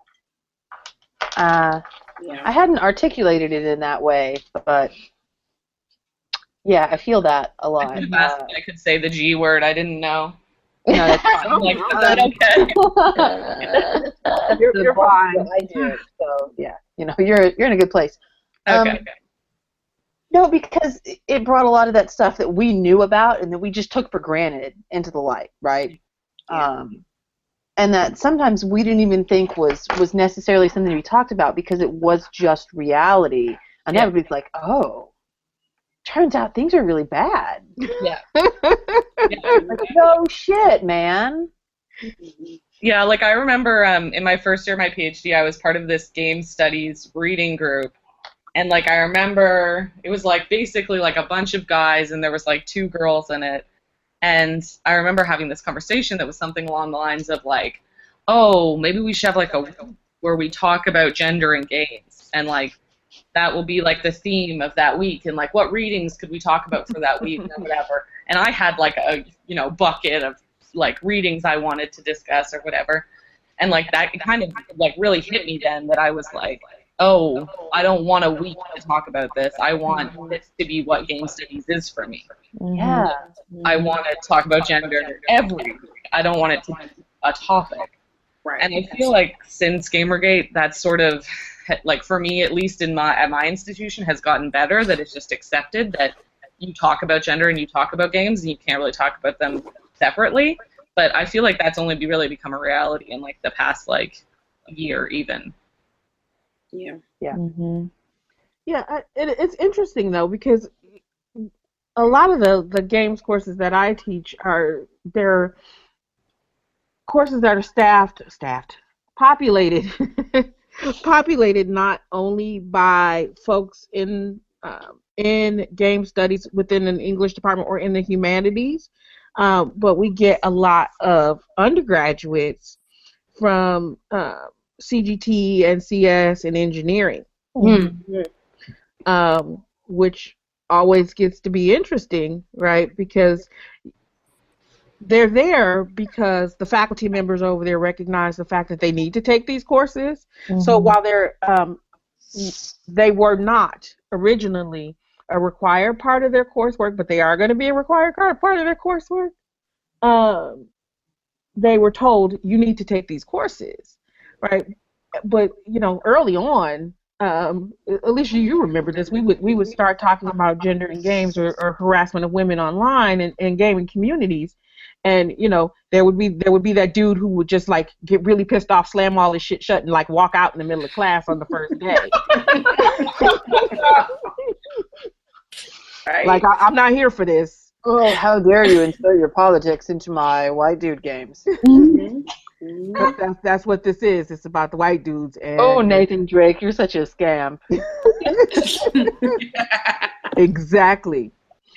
Yeah.
I hadn't articulated it in that way, but yeah, I feel that a lot.
I could have asked if I could say the G word. I didn't know.
No, that's fine.
I'm like, is that okay?
You're fine.
I do it, so yeah, you're in a good place.
Okay.
No, because it brought a lot of that stuff that we knew about and that we just took for granted into the light, right?
Yeah.
And that sometimes we didn't even think was necessarily something to be talked about because it was just reality. And everybody's like, oh, turns out things are really bad.
Yeah.
Like, no shit, man.
Yeah, like I remember in my first year of my PhD, I was part of this game studies reading group. And like I remember it was like basically like a bunch of guys and there was like 2 girls in it. And I remember having this conversation that was something along the lines of like, oh, maybe we should have like a where we talk about gender in games. And like that will be like the theme of that week. And like what readings could we talk about for that week and whatever. And I had like a, bucket of like readings I wanted to discuss or whatever. And like that kind of like really hit me then that I was like, oh, I don't want a week to talk about this. I want this to be what game studies is for me.
Yeah.
I want to talk about gender every week. I don't want it to be a topic.
Right.
And I feel like since Gamergate, that's sort of, like for me, at least at my institution, has gotten better, that it's just accepted that you talk about gender and you talk about games and you can't really talk about them separately. But I feel like that's only really become a reality in like the past like year even.
Yeah.
Yeah.
Mm-hmm.
Yeah, it's interesting though because a lot of the games courses that I teach they're courses that are populated populated not only by folks in game studies within an English department or in the humanities, but we get a lot of undergraduates from CGT and CS and engineering, which always gets to be interesting, right? Because they're there because the faculty members over there recognize the fact that they need to take these courses. Mm-hmm. So while they were not originally a required part of their coursework, but they are going to be a required part of their coursework, they were told you need to take these courses, right? But early on, Alicia, you remember this. We would start talking about gender in games or harassment of women online and gaming communities, and there would be that dude who would just like get really pissed off, slam all his shit shut, and like walk out in the middle of class on the first day.
Right.
Like I'm not here for this.
Oh, how dare you insert your politics into my white dude games?
That's what this is. It's about the white dudes. And
Oh, Nathan Drake, you're such a scam.
Exactly.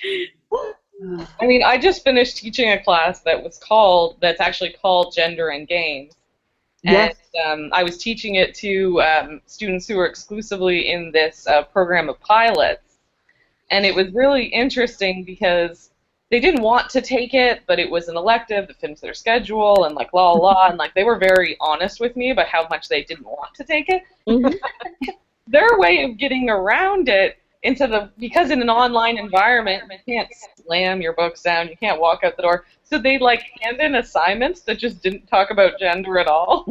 I mean, I just finished teaching a class that's actually called Gender in Games.
Yes.
And I was teaching it to students who were exclusively in this program of pilots. And it was really interesting because they didn't want to take it, but it was an elective that fit into their schedule and like la la, and like they were very honest with me about how much they didn't want to take it.
Mm-hmm.
Their way of getting around it because in an online environment you can't slam your books down, you can't walk out the door. So they like hand in assignments that just didn't talk about gender at all.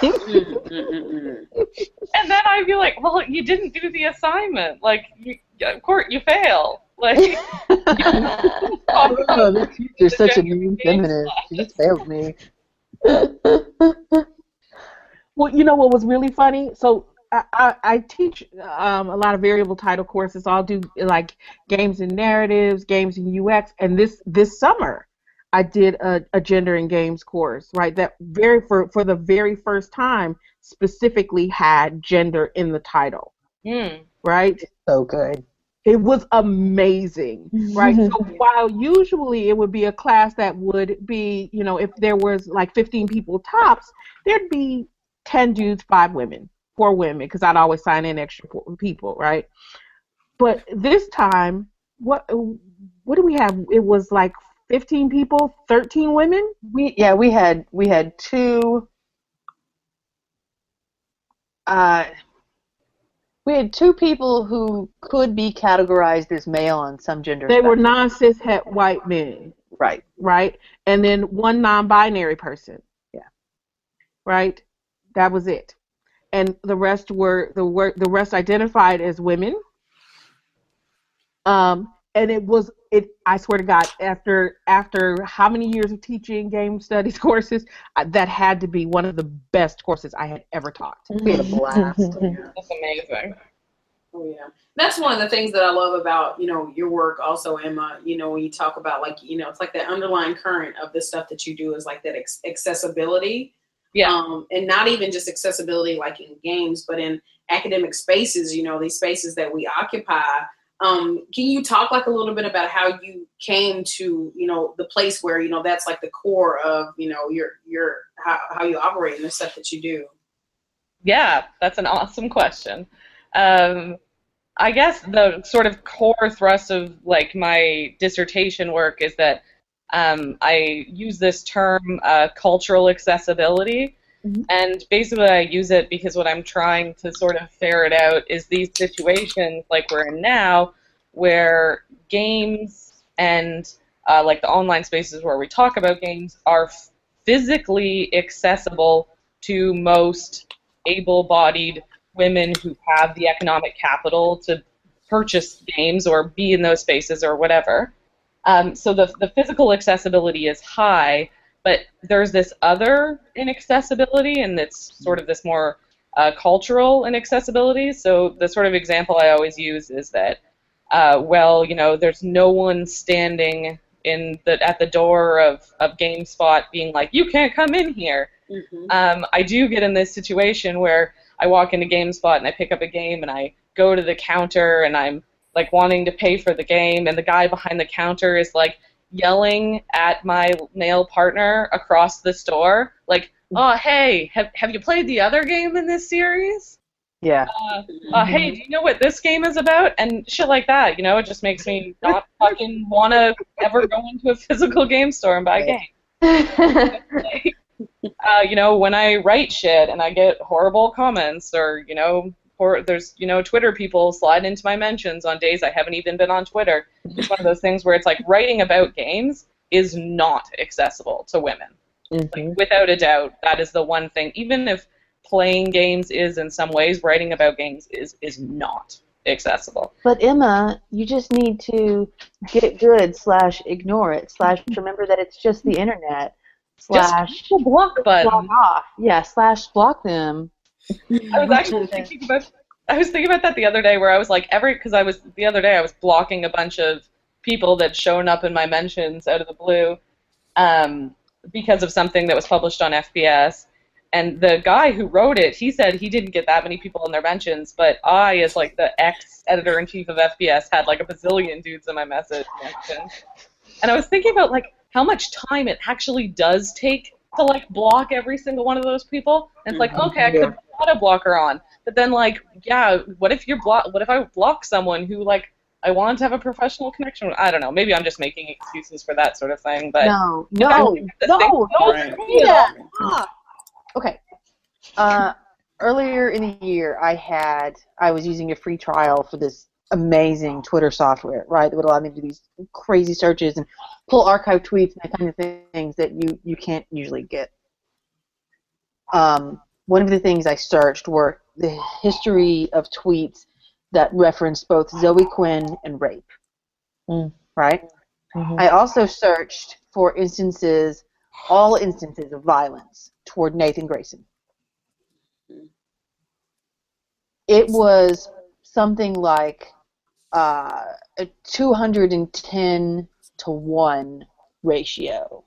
And then I'd be like, well, you didn't do the assignment. Like, of course, you fail. Like,
this teacher's such a mean feminist. She just failed me.
Well, you know what was really funny? So I teach a lot of variable title courses. I'll do like games and narratives, games and UX, and this summer I did a gender and games course, right? That for the very first time specifically had gender in the title, right?
So good.
It was amazing, right? So while usually it would be a class that would be, you know, if there was like 15 people tops, there'd be 10 dudes, 5 women, 4 women, because I'd always sign in extra people, right? But this time, what do we have? It was like 15 people, 13 women.
We had 2. We had 2 people who could be categorized as male on some gender.
They were non-cis het white men.
Right.
Right? And then 1 non-binary person.
Yeah.
Right? That was it. And the rest were the rest identified as women. And I swear to God, after how many years of teaching game studies courses, that had to be one of the best courses I had ever taught.
We had a blast.
That's amazing.
Oh yeah, that's one of the things that I love about your work also, Emma. When you talk about it's like that underlying current of the stuff that you do is like that accessibility.
Yeah.
And not even just accessibility like in games, but in academic spaces. These spaces that we occupy. Can you talk like a little bit about how you came to, the place where, that's like the core of, your how you operate and the stuff that you do?
Yeah, that's an awesome question. I guess the sort of core thrust of like my dissertation work is that I use this term cultural accessibility. And basically I use it because what I'm trying to sort of ferret out is these situations like we're in now where games and like the online spaces where we talk about games are physically accessible to most able-bodied women who have the economic capital to purchase games or be in those spaces or whatever. So the physical accessibility is high, but there's this other inaccessibility, and it's sort of this more cultural inaccessibility. So the sort of example I always use is that, there's no one standing at the door of GameSpot being like, you can't come in here. I do get in this situation where I walk into GameSpot and I pick up a game and I go to the counter and I'm like wanting to pay for the game, and the guy behind the counter is like yelling at my male partner across the store, like, oh, hey, have you played the other game in this series?
Yeah.
Hey, do you know what this game is about? And shit like that, it just makes me not fucking want to ever go into a physical game store and buy a game. When I write shit and I get horrible comments or, there's, Twitter people slide into my mentions on days I haven't even been on Twitter. It's one of those things where it's like writing about games is not accessible to women. Like, without a doubt, that is the one thing. Even if playing games is in some ways, writing about games is not accessible.
But Emma, you just need to get good / ignore it / remember that it's just the internet /
just the block button.
Block off. Yeah, / block them.
I was actually thinking about that the other day, where I was like, the other day I was blocking a bunch of people that's shown up in my mentions out of the blue because of something that was published on FPS. And the guy who wrote it, he said he didn't get that many people in their mentions, but I, as like the ex-editor-in-chief of FPS, had like a bazillion dudes in my mentions. And I was thinking about like how much time it actually does take to like block every single one of those people. And it's like, okay, I could put a auto blocker on, but then like, yeah, what if I block someone who like I want to have a professional connection with? I don't know. Maybe I'm just making excuses for that sort of thing. But
No. Okay. Earlier in the year, I was using a free trial for this amazing Twitter software, right, that would allow me to do these crazy searches and pull archived tweets and that kind of things that you can't usually get. One of the things I searched were the history of tweets that referenced both Zoe Quinn and rape, right? Mm-hmm. I also searched for all instances of violence toward Nathan Grayson. It was something like a 210 to 1 ratio.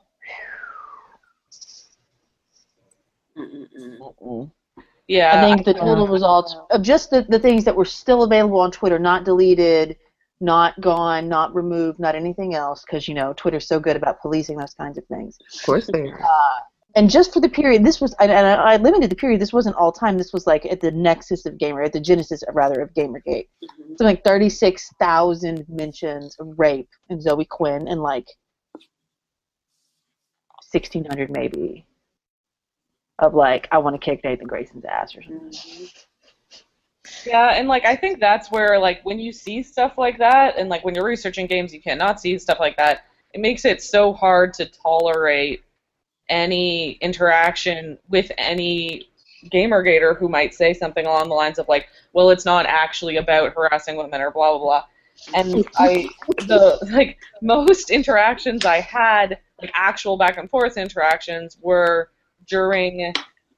Yeah,
I think the total results of just the things that were still available on Twitter, not deleted, not gone, not removed, not anything else, because, Twitter's so good about policing those kinds of things.
Of course they are.
And just for the period, this was, and I limited the period, this wasn't all time, this was like at the nexus of at the genesis, rather, of Gamergate. Something like 36,000 mentions of rape and Zoe Quinn, and like 1,600 maybe of like, I want to kick Nathan Grayson's ass or something.
Yeah, and like I think that's where like when you see stuff like that, and like when you're researching games, you cannot see stuff like that. It makes it so hard to tolerate any interaction with any Gamergater who might say something along the lines of like, well, it's not actually about harassing women or blah blah blah. And most interactions I had, like actual back and forth interactions, were during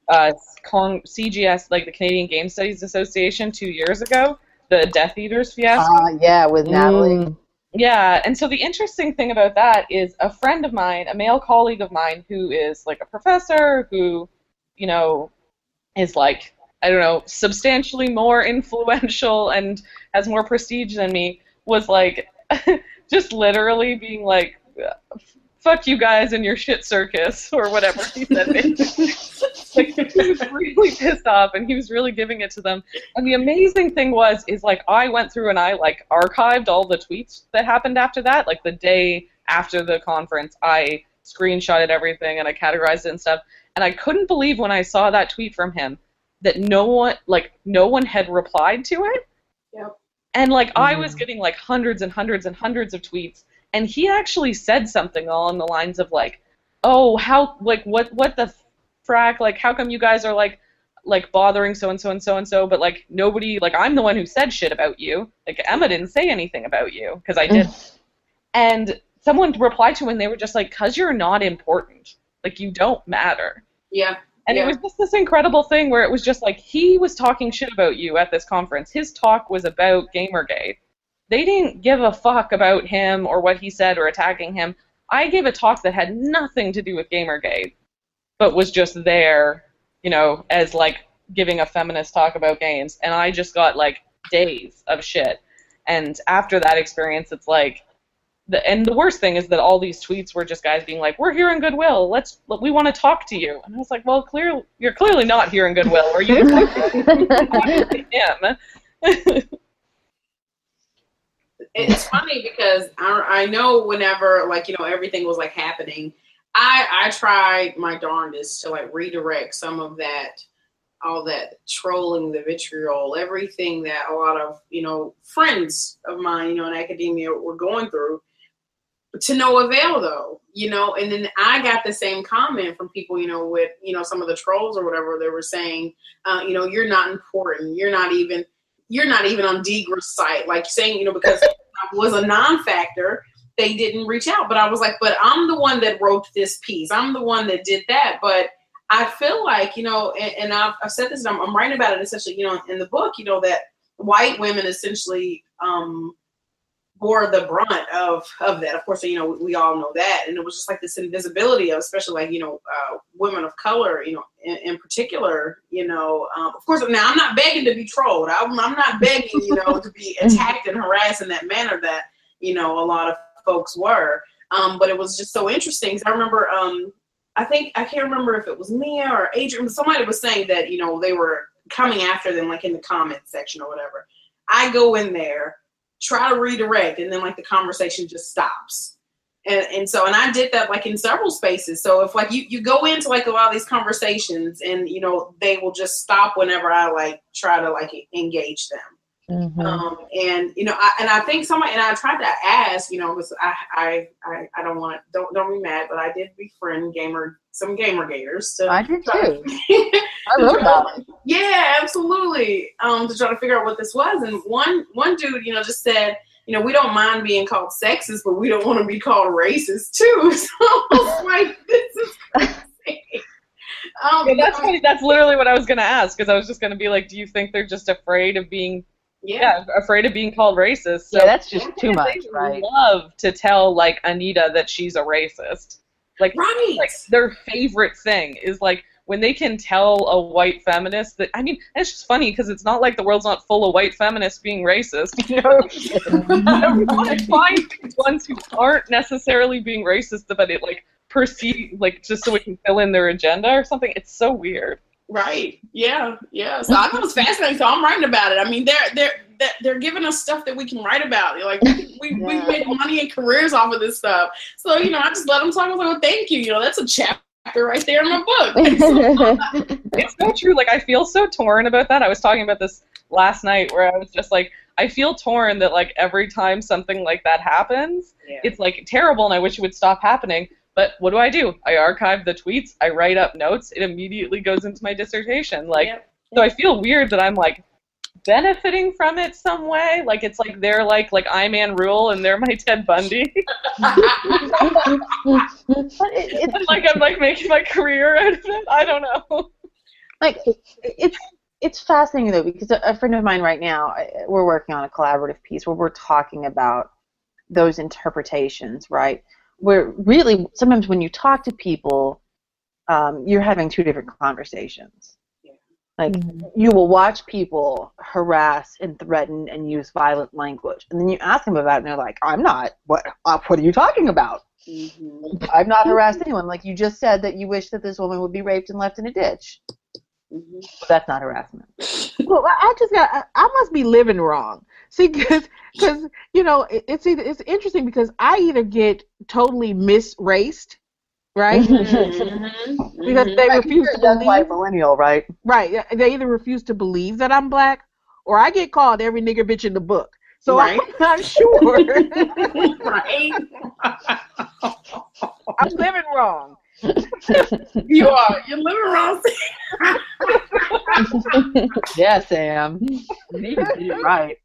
CGS, like the Canadian Game Studies Association 2 years ago, the Death Eaters fiasco.
Yeah, with Natalie.
Yeah, and so the interesting thing about that is a friend of mine, a male colleague of mine who is like a professor who, is like, I don't know, substantially more influential and has more prestige than me, was like just literally being like, fuck you guys and your shit circus, or whatever he said. Like, he was really pissed off, and he was really giving it to them. And the amazing thing is like, I went through and I like archived all the tweets that happened after that. Like the day after the conference, I screenshotted everything and I categorized it and stuff. And I couldn't believe when I saw that tweet from him that no one had replied to it.
Yep.
And like I was getting like hundreds and hundreds and hundreds of tweets. And he actually said something along the lines of like, oh, how, like, what the frack, like, how come you guys are like bothering so-and-so and so-and-so, but like nobody, like, I'm the one who said shit about you. Like, Emma didn't say anything about you, because I did. And someone replied to him and they were just like, cause you're not important. Like, you don't matter.
Yeah.
And it was just this incredible thing where it was just like, he was talking shit about you at this conference. His talk was about Gamergate. They didn't give a fuck about him or what he said or attacking him. I gave a talk that had nothing to do with Gamergate, but was just there, as like giving a feminist talk about games. And I just got like days of shit. And after that experience, it's like, and the worst thing is that all these tweets were just guys being like, we're here in goodwill. We want to talk to you. And I was like, well, you're clearly not here in goodwill. Or you talking to him.
It's funny because I know whenever, like, everything was, like, happening, I tried my darndest to, like, redirect some of that, all that trolling, the vitriol, everything that a lot of, friends of mine, in academia were going through, to no avail, though, and then I got the same comment from people, with, some of the trolls or whatever. They were saying, you're not important. You're not even on Degra's site, like saying, because I was a non-factor, they didn't reach out. But I was like, but I'm the one that wrote this piece. I'm the one that did that. But I feel like, and I've said this, and I'm writing about it essentially, in the book, that white women essentially bore the brunt of that. Of course, we all know that, and it was just like this invisibility of, especially like women of color, in particular, of course. Now I'm not begging to be trolled. I'm not begging, to be attacked and harassed in that manner that a lot of folks were. But it was just so interesting because I remember, I can't remember if it was Mia or Adrian, but somebody was saying that they were coming after them like in the comments section or whatever. I go in there, try to redirect, and then like the conversation just stops. And I did that like in several spaces. So if like you go into like a lot of these conversations and they will just stop whenever I like try to like engage them.
Mm-hmm.
I think somebody, and I tried to ask, because I don't be mad, but I did befriend some gamer gators.
I did too. I wrote about it.
Yeah, absolutely. To try to figure out what this was, and one dude, just said, we don't mind being called sexist, but we don't want to be called racist too. So I was like, this is crazy.
That's funny. That's literally what I was gonna ask, because I was just gonna be like, do you think they're just afraid of being? Yeah, afraid of being called racist. So
yeah, that's just too much, right?
Love to tell like Anita that she's a racist. Like,
right.
Like their favorite thing is like when they can tell a white feminist that. I mean, it's just funny because it's not like the world's not full of white feminists being racist. I want to find ones who aren't necessarily being racist, but it like perceive like just so it can fill in their agenda or something. It's so weird.
Right. Yeah. So I thought it was fascinating. So I'm writing about it. I mean, they're giving us stuff that we can write about. Like we make money and careers off of this stuff. So I just let them talk. I was like, well, thank you. That's a chapter right there in my book.
It's so true. Like I feel so torn about that. I was talking about this last night where I was just like, I feel torn that like every time something like that happens, it's like terrible, and I wish it would stop happening. But what do? I archive the tweets. I write up notes. It immediately goes into my dissertation. So I feel weird that I'm like benefiting from it some way. Like it's like they're like I'm Ann Rule and they're my Ted Bundy. Like I'm like making my career out of it. I don't know.
Like it's fascinating though, because a friend of mine right now, we're working on a collaborative piece where we're talking about those interpretations, right? Where really, sometimes when you talk to people, you're having two different conversations. Yeah. Like, you will watch people harass and threaten and use violent language, and then you ask them about it, and they're like, I'm not. What are you talking about? Mm-hmm. I've not harassed anyone. Like, you just said that you wish that this woman would be raped and left in a ditch. Mm-hmm. But that's not harassment.
Well, I must be living wrong. See, because it's interesting because I either get totally misraced, right?
Mm-hmm.
Because they refuse to believe.
White millennial, right?
Right. They either refuse to believe that I'm black, or I get called every nigger bitch in the book. So
right.
I'm not sure.
Right.
I'm living wrong.
You are. You're living wrong.
Yeah, Sam. You're right.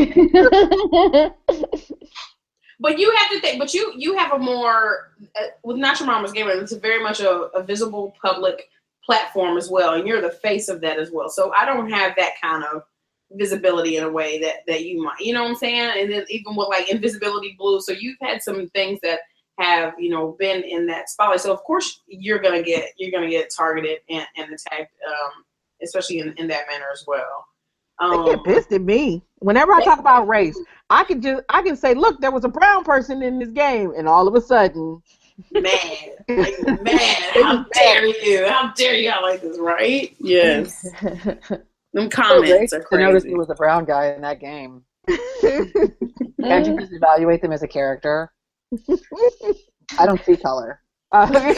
But you have to think. But you have a more with Not Your Mama's Gamer. It's very much a visible public platform as well, and you're the face of that as well. So I don't have that kind of visibility in a way that you might. You know what I'm saying? And then even with like Invisibility Blue. So you've had some things that have been in that spotlight. So of course you're gonna get targeted and attacked, especially in that manner as well.
They get pissed at me whenever I talk about race. I can say, look, there was a brown person in this game, and all of a sudden,
man, how dare you out like this, right? Yes. Them comments are crazy.
To notice there was a brown guy in that game. Can't you just evaluate them as a character? I don't see color.
I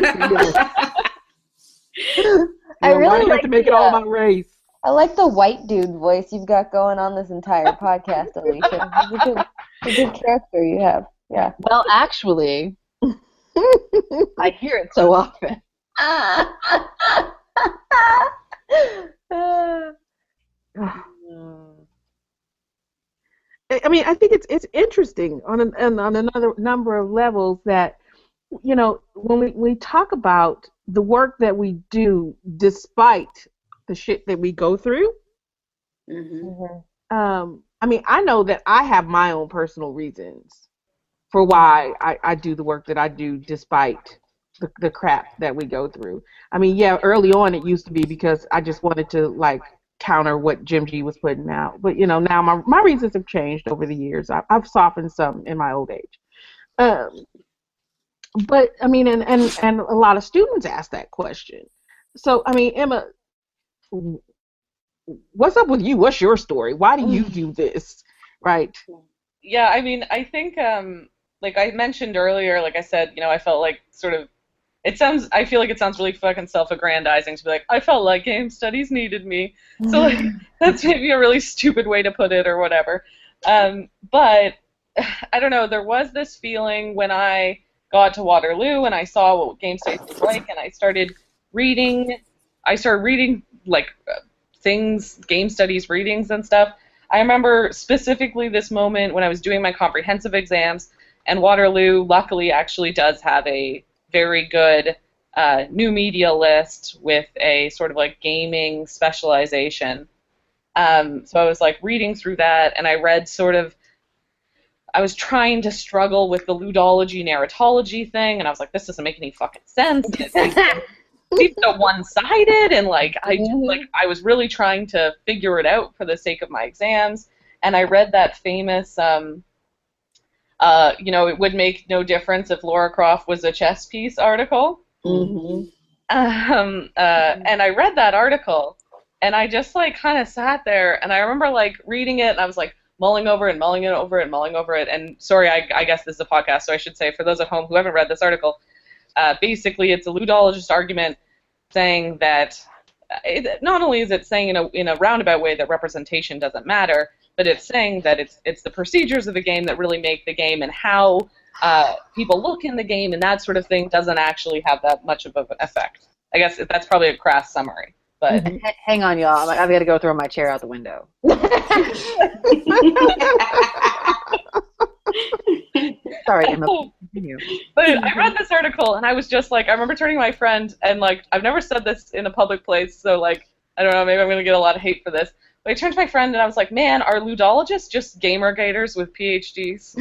really
like to make it all about race.
I like the white dude voice you've got going on this entire podcast, Alicia. It's a good character you have. Yeah.
Well, actually, I hear it so often.
I mean, I think it's interesting on another number of levels that, when we talk about the work that we do despite the shit that we go through,
mm-hmm.
I mean, I know that I have my own personal reasons for why I do the work that I do despite the crap that we go through. I mean, yeah, early on it used to be because I just wanted to, like, counter what Jim G was putting out. But, you know, now my reasons have changed over the years. I've softened some in my old age. But, I mean, and a lot of students ask that question. So, I mean, Emma, what's up with you? What's your story? Why do you do this? Right?
Yeah, I mean, I think, like I mentioned earlier, like I said, you know, I felt like sort of, I feel like it sounds really fucking self-aggrandizing to be like, I felt like game studies needed me. So, like, that's maybe a really stupid way to put it or whatever. But, I don't know, there was this feeling when I got to Waterloo and I saw what game studies was like, and I started reading, like, things, game studies readings and stuff. I remember specifically this moment when I was doing my comprehensive exams, and Waterloo luckily actually does have a very good new media list with a sort of like gaming specialization. So I was like reading through that, and I read I was trying to struggle with the ludology narratology thing, and I was like, this doesn't make any fucking sense. It's so one-sided, and like I was really trying to figure it out for the sake of my exams. And I read that famous, you know, it would make no difference if Lara Croft was a chess piece article.
Mm-hmm.
And I read that article, and I just like kind of sat there, and I remember like reading it, and I was like mulling over it and mulling it over it and mulling over it. And sorry, I guess this is a podcast, so I should say for those at home who haven't read this article. Basically, it's a ludologist argument saying that not only is it saying in a roundabout way that representation doesn't matter, but it's saying that it's the procedures of the game that really make the game, and how people look in the game and that sort of thing doesn't actually have that much of an effect. I guess that's probably a crass summary. But
hang on, y'all. I've got to go throw my chair out the window. Sorry, Emma. Continue.
But I read this article, and I was just like, I remember turning to my friend, and like, I've never said this in a public place, so like, I don't know, maybe I'm going to get a lot of hate for this. But I turned to my friend, and I was like, man, are ludologists just gamergators with PhDs?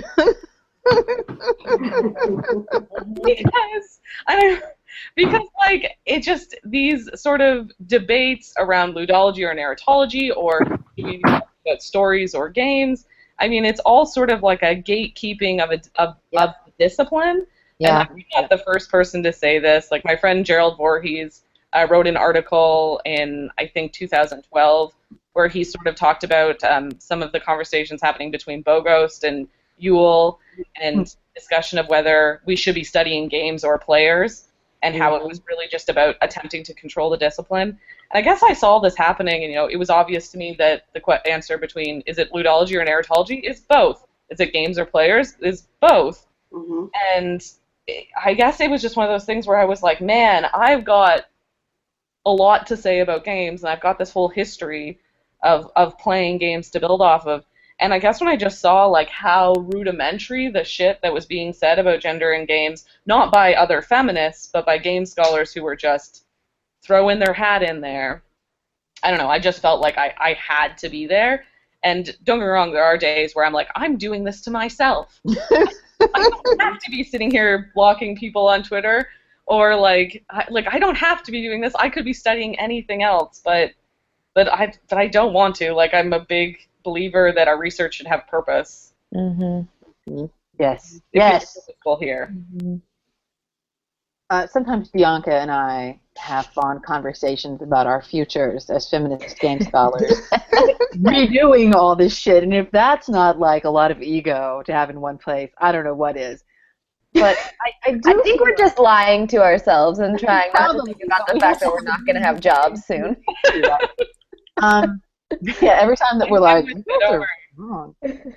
Because like, it just, these sort of debates around ludology or narratology, or about stories or games, I mean, it's all sort of like a gatekeeping of the discipline.
Yeah.
And I'm not the first person to say this. Like, my friend Gerald Voorhees wrote an article in, I think, 2012, where he sort of talked about some of the conversations happening between Bogost and Ewell, and discussion of whether we should be studying games or players, and how it was really just about attempting to control the discipline. And I guess I saw this happening, and, you know, it was obvious to me that the answer between is it ludology or narratology is both. Is it games or players? Is both.
Mm-hmm.
And I guess it was just one of those things where I was like, man, I've got a lot to say about games, and I've got this whole history of playing games to build off of. And I guess when I just saw like how rudimentary the shit that was being said about gender in games, not by other feminists, but by game scholars who were just throwing their hat in there, I don't know, I just felt like I had to be there. And don't get me wrong, there are days where I'm like, I'm doing this to myself. I don't have to be sitting here blocking people on Twitter, or like I don't have to be doing this. I could be studying anything else, but I don't want to. Like, I'm a big believer that our research should have purpose.
Mm-hmm.
Yes.
If
Yes.
it's purposeful here.
Mm-hmm.
Sometimes Bianca and I have fond conversations about our futures as feminist game scholars, redoing all this shit. And if that's not like a lot of ego to have in one place, I don't know what is. But I
think we're just lying to ourselves and trying not to think about the fact that we're not going to have jobs soon.
Yeah, every time that we're like, that's wrong.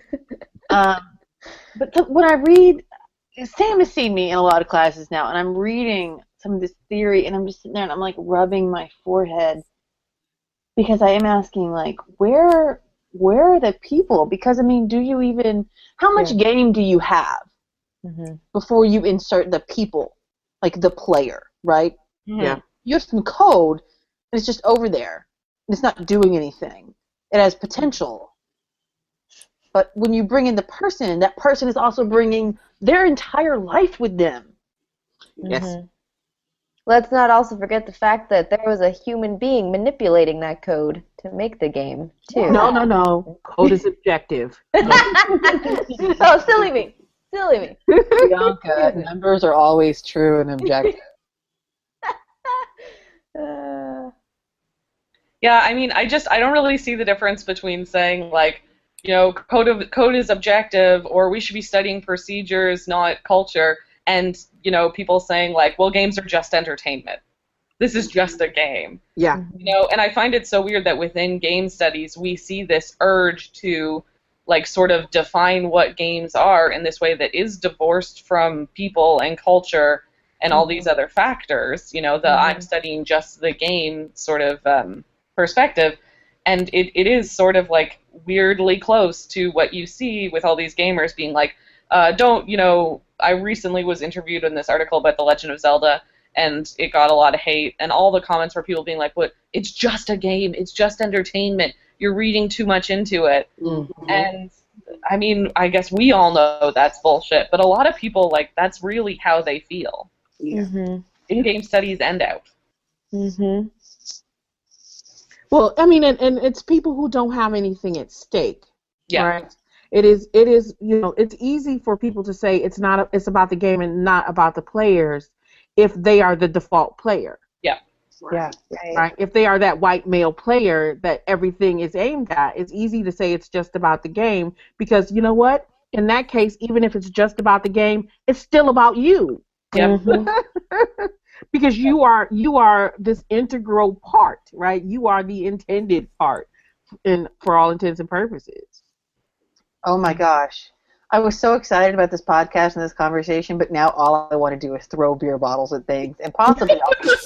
But when I read, Sam has seen me in a lot of classes now, and I'm reading some of this theory, and I'm just sitting there and I'm like rubbing my forehead, because I am asking, like, where are the people? Because, I mean, do you even, how much game do you have before you insert the people, like the player, right?
Yeah.
You have some code, but it's just over there. It's not doing anything. It has potential, but when you bring in the person, that person is also bringing their entire life with them.
Yes.
Mm-hmm. Let's not also forget the fact that there was a human being manipulating that code to make the game, too.
No. Code is objective.
Oh, silly me.
Bianca, numbers are always true and objective.
Yeah, I mean, I don't really see the difference between saying, like, code is objective, or we should be studying procedures, not culture, and, people saying, like, well, games are just entertainment. This is just a game.
Yeah.
And I find it so weird that within game studies we see this urge to, like, sort of define what games are in this way that is divorced from people and culture and all these other factors, I'm studying just the game sort of perspective, and it is sort of, like, weirdly close to what you see with all these gamers being like, I recently was interviewed in this article about The Legend of Zelda, and it got a lot of hate, and all the comments were people being like, "What? It's just a game. It's just entertainment. You're reading too much into it." Mm-hmm. And I mean, I guess we all know that's bullshit, but a lot of people, like, that's really how they feel.
Yeah.
Mm-hmm.
In-game studies end out.
Mm-hmm.
Well, I mean, and it's people who don't have anything at stake.
Yeah.
Right? It is, it's easy for people to say it's about the game and not about the players if they are the default player.
Yeah.
Yeah.
Right. If they are that white male player that everything is aimed at, it's easy to say it's just about the game, because you know what? In that case, even if it's just about the game, it's still about you.
Yeah.
Because you are this integral part, right? You are the intended part for all intents and purposes.
Oh my gosh. I was so excited about this podcast and this conversation, but now all I want to do is throw beer bottles at things, and possibly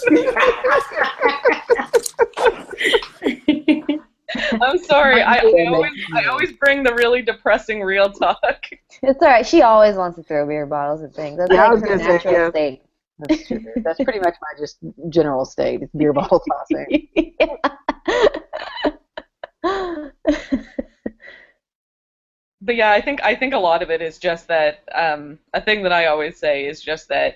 I'm sorry. I always bring the really depressing real talk.
It's all right. She always wants to throw beer bottles at things. That's like her natural state.
That's true. That's pretty much my just general state. It's beer bottle tossing.
But yeah, I think a lot of it is just that a thing that I always say is just that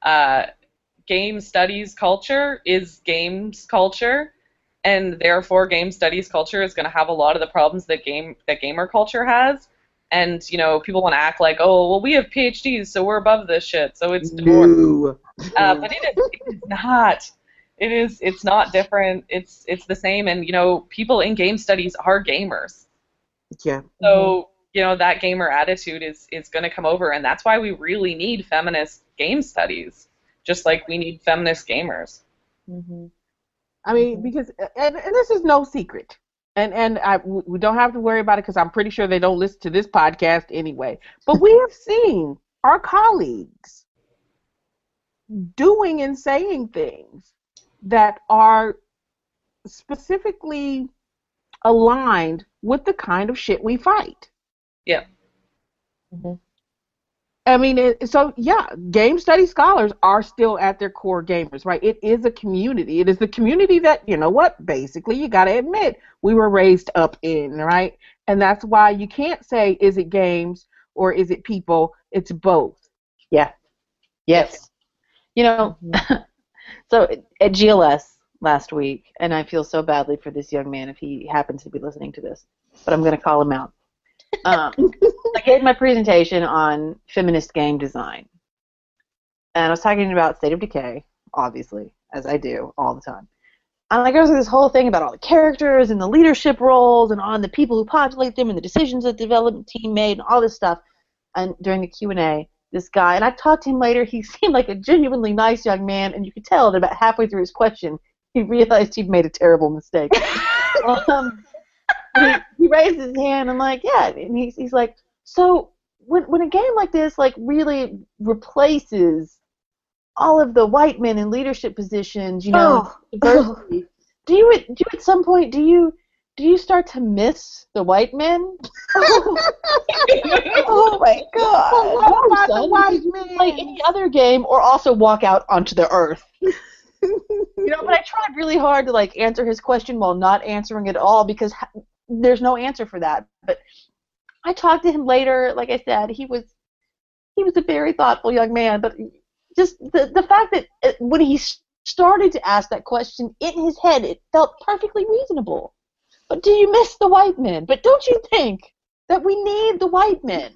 game studies culture is games culture, and therefore game studies culture is going to have a lot of the problems that gamer culture has. And people want to act like, oh, well, we have PhDs, so we're above this shit, so it's divorced. But it is not. It's not different. It's the same, and people in game studies are gamers.
Yeah.
So that gamer attitude is going to come over, and that's why we really need feminist game studies, just like we need feminist gamers.
Mm-hmm.
I mean, because and this is no secret, and we don't have to worry about it because I'm pretty sure they don't listen to this podcast anyway. But we have seen our colleagues doing and saying things that are specifically aligned with the kind of shit we fight.
Yeah.
Mm-hmm.
I mean, game study scholars are still at their core gamers, right? It is a community. It is the community that, basically you got to admit we were raised up in, right? And that's why you can't say, is it games or is it people? It's both.
Yeah. Yes. So at GLS last week, and I feel so badly for this young man if he happens to be listening to this, but I'm going to call him out. I gave my presentation on feminist game design, and I was talking about State of Decay, obviously, as I do all the time. And I go through this whole thing about all the characters and the leadership roles and on the people who populate them and the decisions that the development team made and all this stuff. And during the Q&A, this guy, and I talked to him later, he seemed like a genuinely nice young man, and you could tell that about halfway through his question, he realized he'd made a terrible mistake. He raised his hand. I'm like, yeah. And he's like, so when a game like this like really replaces all of the white men in leadership positions, diversity, do you at some point do you start to miss the white men?
Oh my God!
What about the white men?
Play any other game or also walk out onto the earth. But I tried really hard to like answer his question while not answering it all because there's no answer for that. But I talked to him later. Like I said, he was a very thoughtful young man, but just the fact that when he started to ask that question in his head, it felt perfectly reasonable. But do you miss the white men? But don't you think that we need the white men?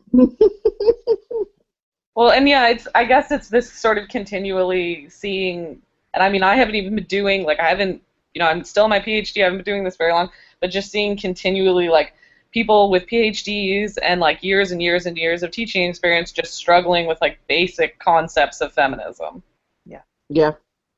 Well, and yeah, I guess it's this sort of continually seeing, and I mean, I haven't even been doing, like, I'm still in my PhD, I haven't been doing this very long, but just seeing continually, like, people with PhDs and, like, years and years and years of teaching experience just struggling with, like, basic concepts of feminism.
Yeah.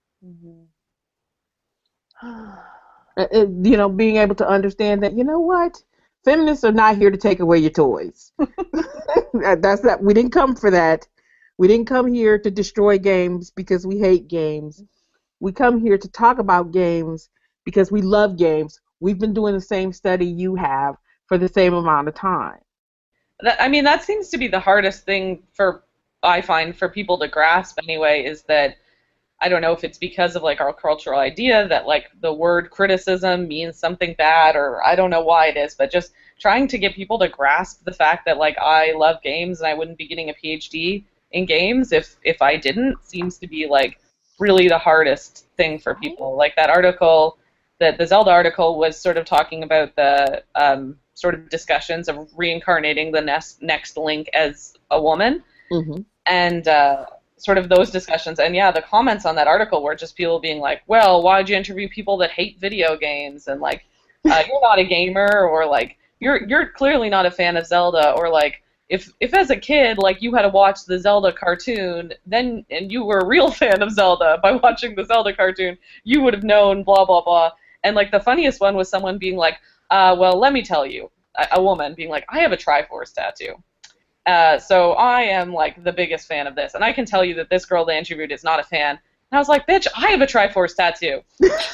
Being able to understand that, you know what? Feminists are not here to take away your toys. That's that. We didn't come for that. We didn't come here to destroy games because we hate games. We come here to talk about games because we love games. We've been doing the same study you have for the same amount of time.
That seems to be the hardest thing I find for people to grasp anyway, is that I don't know if it's because of, like, our cultural idea that, like, the word criticism means something bad, or I don't know why it is, but just trying to get people to grasp the fact that, like, I love games and I wouldn't be getting a PhD in games if I didn't, seems to be, like, really the hardest thing for people. Like, that article, the Zelda article was sort of talking about the sort of discussions of reincarnating the next Link as a woman, and sort of those discussions, and yeah, the comments on that article were just people being like, well, why'd you interview people that hate video games, and, like, you're not a gamer, or, like, you're clearly not a fan of Zelda, or, like, if as a kid, like, you had to watch the Zelda cartoon, and you were a real fan of Zelda by watching the Zelda cartoon, you would have known blah, blah, blah. And, like, the funniest one was someone being like, well, let me tell you, a woman being like, I have a Triforce tattoo. So I am, like, the biggest fan of this, and I can tell you that this girl they interviewed is not a fan. And I was like, bitch, I have a Triforce tattoo.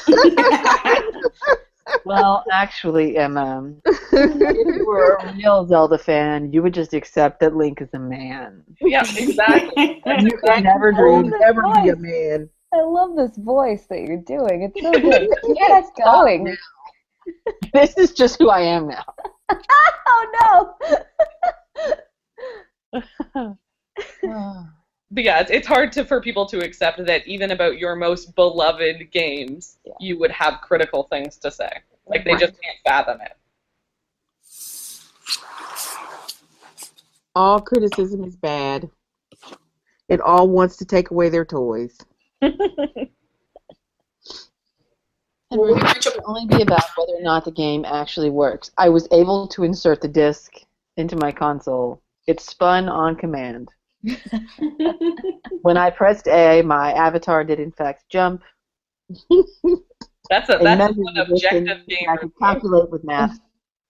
Well, actually, Emma, if you were a real Zelda fan, you would just accept that Link is a man.
Yeah, exactly.
You could never dream,
never be a man.
I love this voice that you're doing. It's so good. Get us going.
This is just who I am now.
Oh no.
But yeah, it's hard for people to accept that even about your most beloved games, you would have critical things to say. Like, they just can't fathom it.
All criticism is bad. It all wants to take away their toys.
And it should only be about whether or not the game actually works. I was able to insert the disc into my console. It spun on command. When I pressed A, my avatar did in fact jump.
That's one objective game.
I could calculate with math.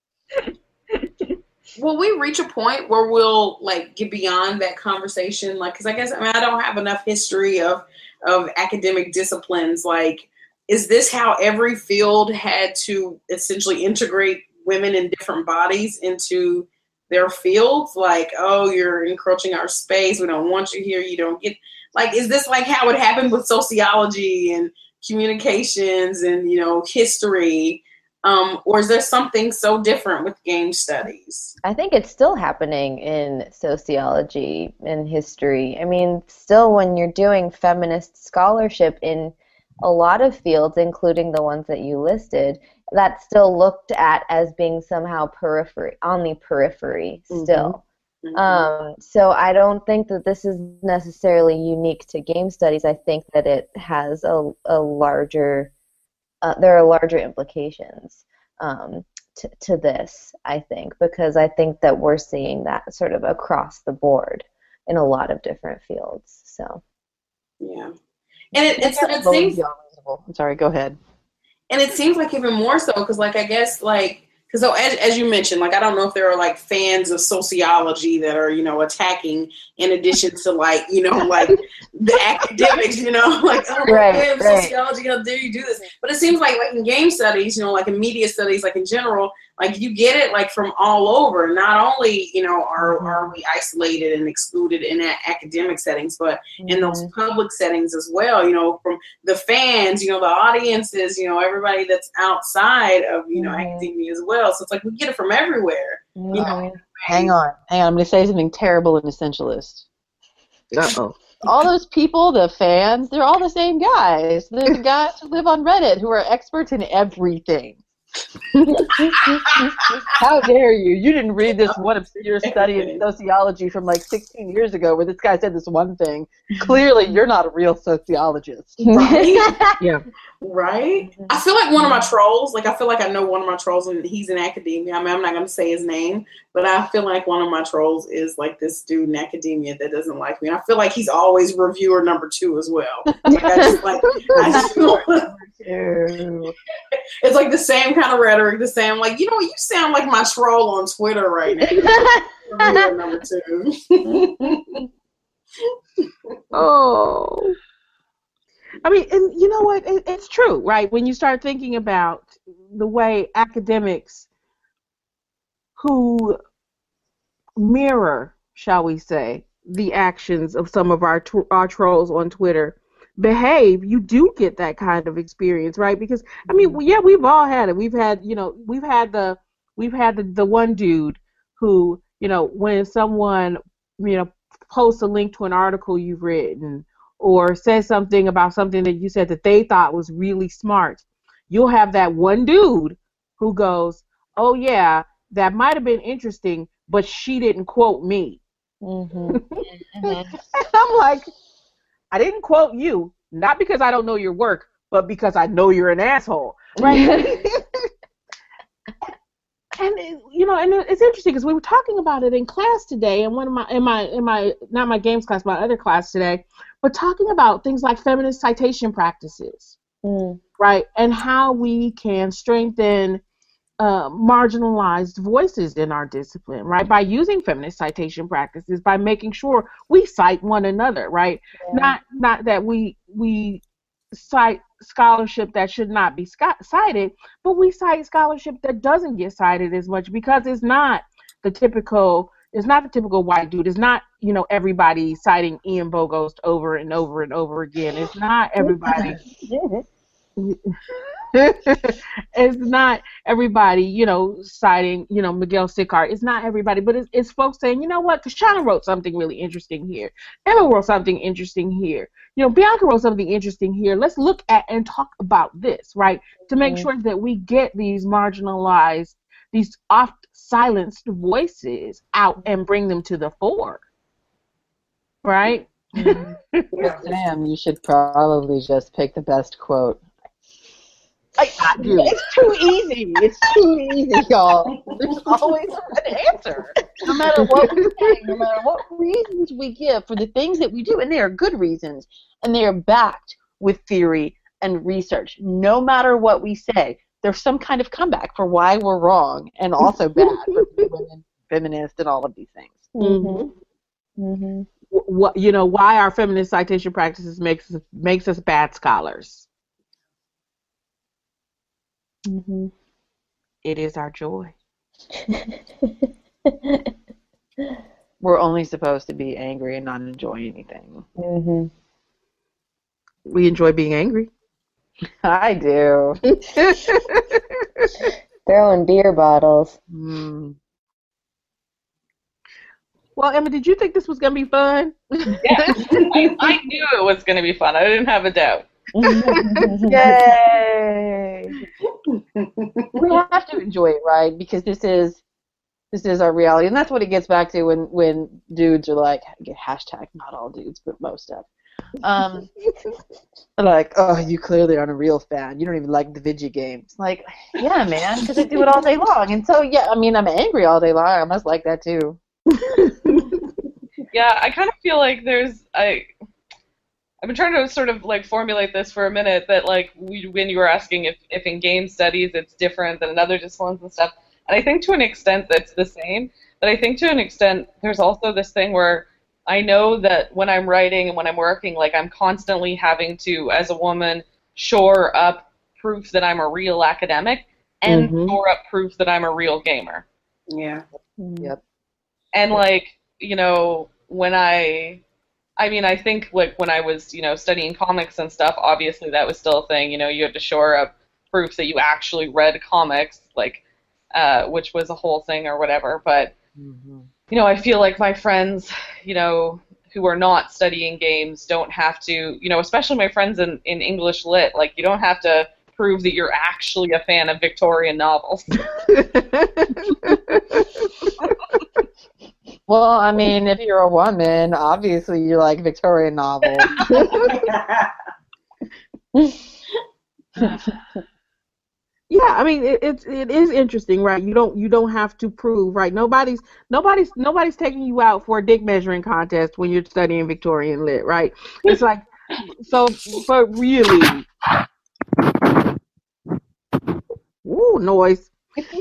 Will we reach a point where we'll, like, get beyond that conversation? Like, because I don't have enough history of academic disciplines. Like, is this how every field had to essentially integrate women in different bodies into their fields? Like, oh, you're encroaching our space, we don't want you here, you don't get, like, is this like how it happened with sociology and communications and, history, or is there something so different with game studies?
I think it's still happening in sociology and history. I mean, still, when you're doing feminist scholarship in a lot of fields, including the ones that you listed, that's still looked at as being somehow on the periphery still. Mm-hmm. So I don't think that this is necessarily unique to game studies. I think that it has a larger, there are larger implications to this, I think, because I think that we're seeing that sort of across the board in a lot of different fields. So
yeah. And it seems.
I'm sorry. Go ahead.
And it seems like even more so because, like, I guess, like, because as you mentioned, like, I don't know if there are, like, fans of sociology that are, attacking in addition to, like, like the academics, like, oh, right. Sociology, how dare you do this? But it seems like in game studies, like in media studies, like in general, like, you get it, like, from all over. Not only, are we isolated and excluded in academic settings, but in those public settings as well, from the fans, the audiences, everybody that's outside of, academia as well. So it's like we get it from everywhere,
hang on. I'm going to say something terrible and essentialist.
Uh-oh.
All those people, the fans, they're all the same guys. They're the guys who live on Reddit who are experts in everything. How dare you? You didn't read this one obscure study in sociology from like 16 years ago where this guy said this one thing. Clearly, you're not a real sociologist.
Right?
Yeah.
Right? I feel like one of my trolls, I feel like I know one of my trolls, and he's in academia. I mean, I'm not going to say his name, but I feel like one of my trolls is like this dude in academia that doesn't like me. And I feel like he's always reviewer number 2 as well. It's like the same kind of rhetoric, the same, you sound like my troll on Twitter right now. Reviewer number 2.
Oh. I mean, and you know what? It's true, right? When you start thinking about the way academics who mirror, shall we say, the actions of some of our trolls on Twitter behave, you do get that kind of experience, right? Because I mean, yeah, we've all had it. We've had the one dude who, when someone, posts a link to an article you've written or says something about something that you said that they thought was really smart, you'll have that one dude who goes, "Oh yeah, that might have been interesting, but she didn't quote me." And I'm like, I didn't quote you, not because I don't know your work, but because I know you're an asshole, right? And and it's interesting because we were talking about it in class today, and one of my not my games class, my other class today, but talking about things like feminist citation practices, right, and how we can strengthen marginalized voices in our discipline, right, by using feminist citation practices, by making sure we cite one another, right, not that we cite scholarship that should not be cited, but we cite scholarship that doesn't get cited as much because it's not the typical white dude. It's not, everybody citing Ian Bogost over and over and over again. It's not everybody. It's not everybody, citing, Miguel Sicard. It's not everybody, but it's folks saying, you know what, Kashana wrote something really interesting here. Emma wrote something interesting here. Bianca wrote something interesting here. Let's look at and talk about this, right? To make sure that we get these marginalized, these oft silenced voices out and bring them to the fore, right?
Sam, you should probably just pick the best quote.
I do.
It's too easy. It's too easy, y'all. There's always an answer. No matter what we say, no matter what reasons we give for the things that we do, and they are good reasons, and they are backed with theory and research. No matter what we say, there's some kind of comeback for why we're wrong, and also bad for women, feminists, and all of these things.
Why our feminist citation practices makes us bad scholars. It is our joy.
We're only supposed to be angry and not enjoy anything.
We enjoy being angry.
I do.
Throwing beer bottles.
Well, Emma, did you think this was going to be fun?
Yeah, I knew it was going to be fun. I didn't have a doubt.
Yay! We have to enjoy it, right? Because this is our reality, and that's what it gets back to when dudes are like, hashtag not all dudes, but most of. Like, oh, you clearly aren't a real fan. You don't even like the video games. Like, yeah, man, because I do it all day long, and so yeah, I mean, I'm angry all day long. I must like that too.
Yeah, I kind of feel like I've been trying to sort of formulate this for a minute, that when you were asking if in game studies it's different than in other disciplines and stuff, and I think to an extent that's the same, but I think to an extent there's also this thing where I know that when I'm writing and when I'm working, I'm constantly having to, as a woman, shore up proof that I'm a real academic and shore up proof that I'm a real gamer.
Yeah.
Yep.
And when I think when I was, studying comics and stuff, obviously that was still a thing. You had to shore up proof that you actually read comics, which was a whole thing or whatever. But you know, I feel like my friends, you know, who are not studying games don't have to, you know, especially my friends in English Lit, like, you don't have to prove that you're actually a fan of Victorian novels.
Well, I mean, if you're a woman, obviously you like Victorian novels.
Yeah, I mean it is interesting, right? You don't have to prove, right? Nobody's taking you out for a dick measuring contest when you're studying Victorian Lit, right? It's like, so, but really, ooh, noise.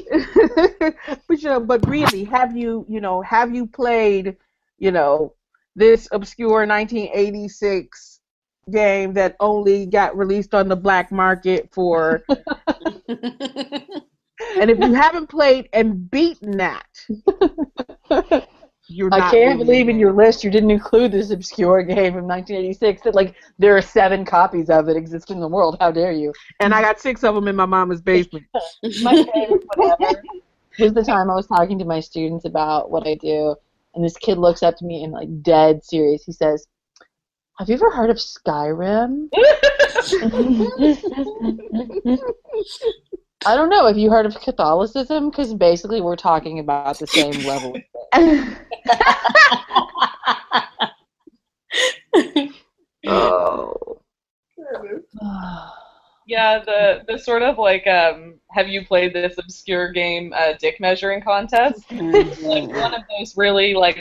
But really, have you played, this obscure 1986 game that only got released on the black market for, and if you haven't played and beaten that, you're not.
I can't believe in your list you didn't include this obscure game from 1986 that, like, there are 7 copies of it exist in the world. How dare you?
And I got 6 of them in my mama's basement.
My favorite one ever was the time I was talking to my students about what I do, and this kid looks up to me and, like, dead serious. He says, "Have you ever heard of Skyrim?" I don't know. Have you heard of Catholicism? Because basically we're talking about the same level.
Oh.
Yeah, the sort of like, have you played this obscure game, dick measuring contest? Like one of those really like,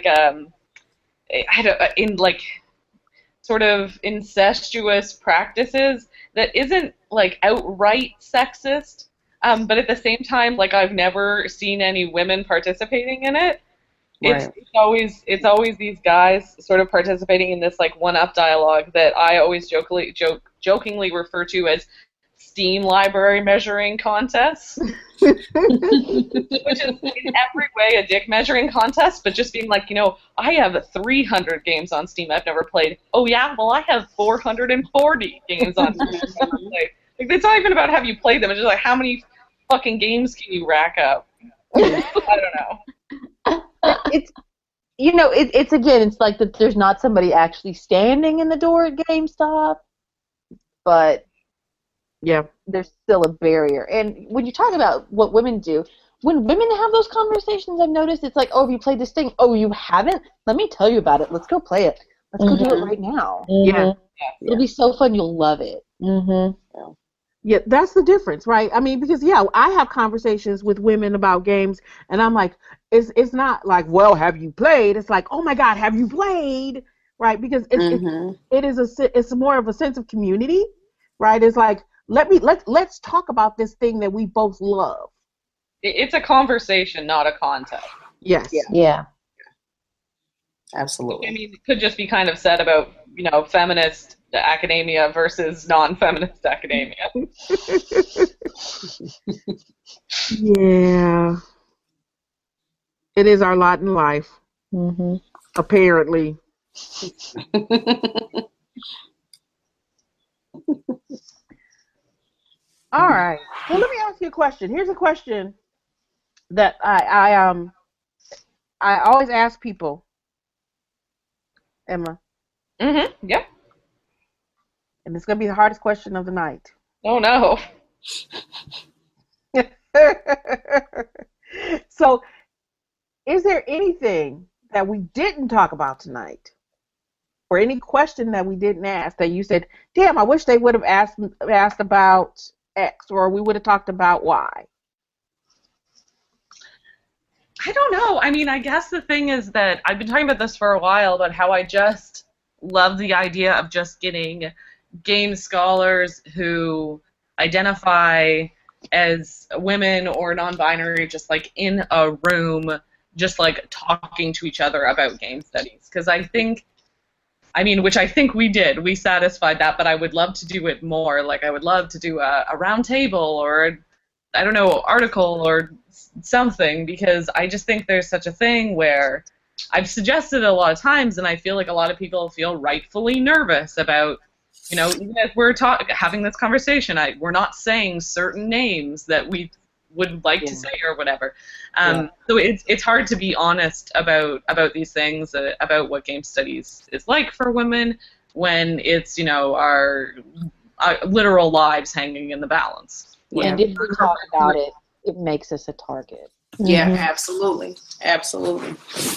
sort of incestuous practices that isn't like outright sexist, but at the same time, like, I've never seen any women participating in it.
Right.
It's always these guys sort of participating in this like one-up dialogue that I always jokingly refer to as Steam library measuring contests, which is in every way a dick measuring contest, but just being like, I have 300 games on Steam I've never played. Oh yeah, well I have 440 games on Steam I've never played. Like, it's not even about have you played them, it's just like how many fucking games can you rack up? I don't know.
It's like that there's not somebody actually standing in the door at GameStop, but
yeah,
there's still a barrier. And when you talk about what women do, when women have those conversations, I've noticed it's like, oh, have you played this thing? Oh, you haven't? Let me tell you about it. Let's go play it. Let's go do it right now.
Yeah.
It'll be so fun. You'll love it.
Yeah, that's the difference, right? I mean, because I have conversations with women about games, and I'm like, it's not like, well, have you played? It's like, oh my God, have you played? Right? Because it's more of a sense of community, right? It's like, let's talk about this thing that we both love.
It's a conversation, not a contest.
Yes.
Yeah.
Absolutely.
I mean, it could just be kind of said about, feminist academia versus non-feminist academia.
Yeah. It is our lot in life. Apparently. All right. Well, let me ask you a question. Here's a question that I always ask people. Emma.
Yeah.
And it's going to be the hardest question of the night.
Oh, no.
So, is there anything that we didn't talk about tonight, or any question that we didn't ask that you said, damn, I wish they would have asked about X, or we would have talked about Y?
I don't know. I mean, I guess the thing is that I've been talking about this for a while, about how I just love the idea of just getting game scholars who identify as women or non-binary just like in a room, just like talking to each other about game studies. Because which I think we did. We satisfied that, but I would love to do it more. Like, I would love to do a round table or, I don't know, article or something, because I just think there's such a thing where I've suggested it a lot of times, and I feel like a lot of people feel rightfully nervous about, even if we're having this conversation, we're not saying certain names that we would like to say or whatever. So it's hard to be honest about these things, about what game studies is like for women when it's, our literal lives hanging in the balance.
And if we talk about it, it makes us a target.
Yeah, absolutely. Absolutely.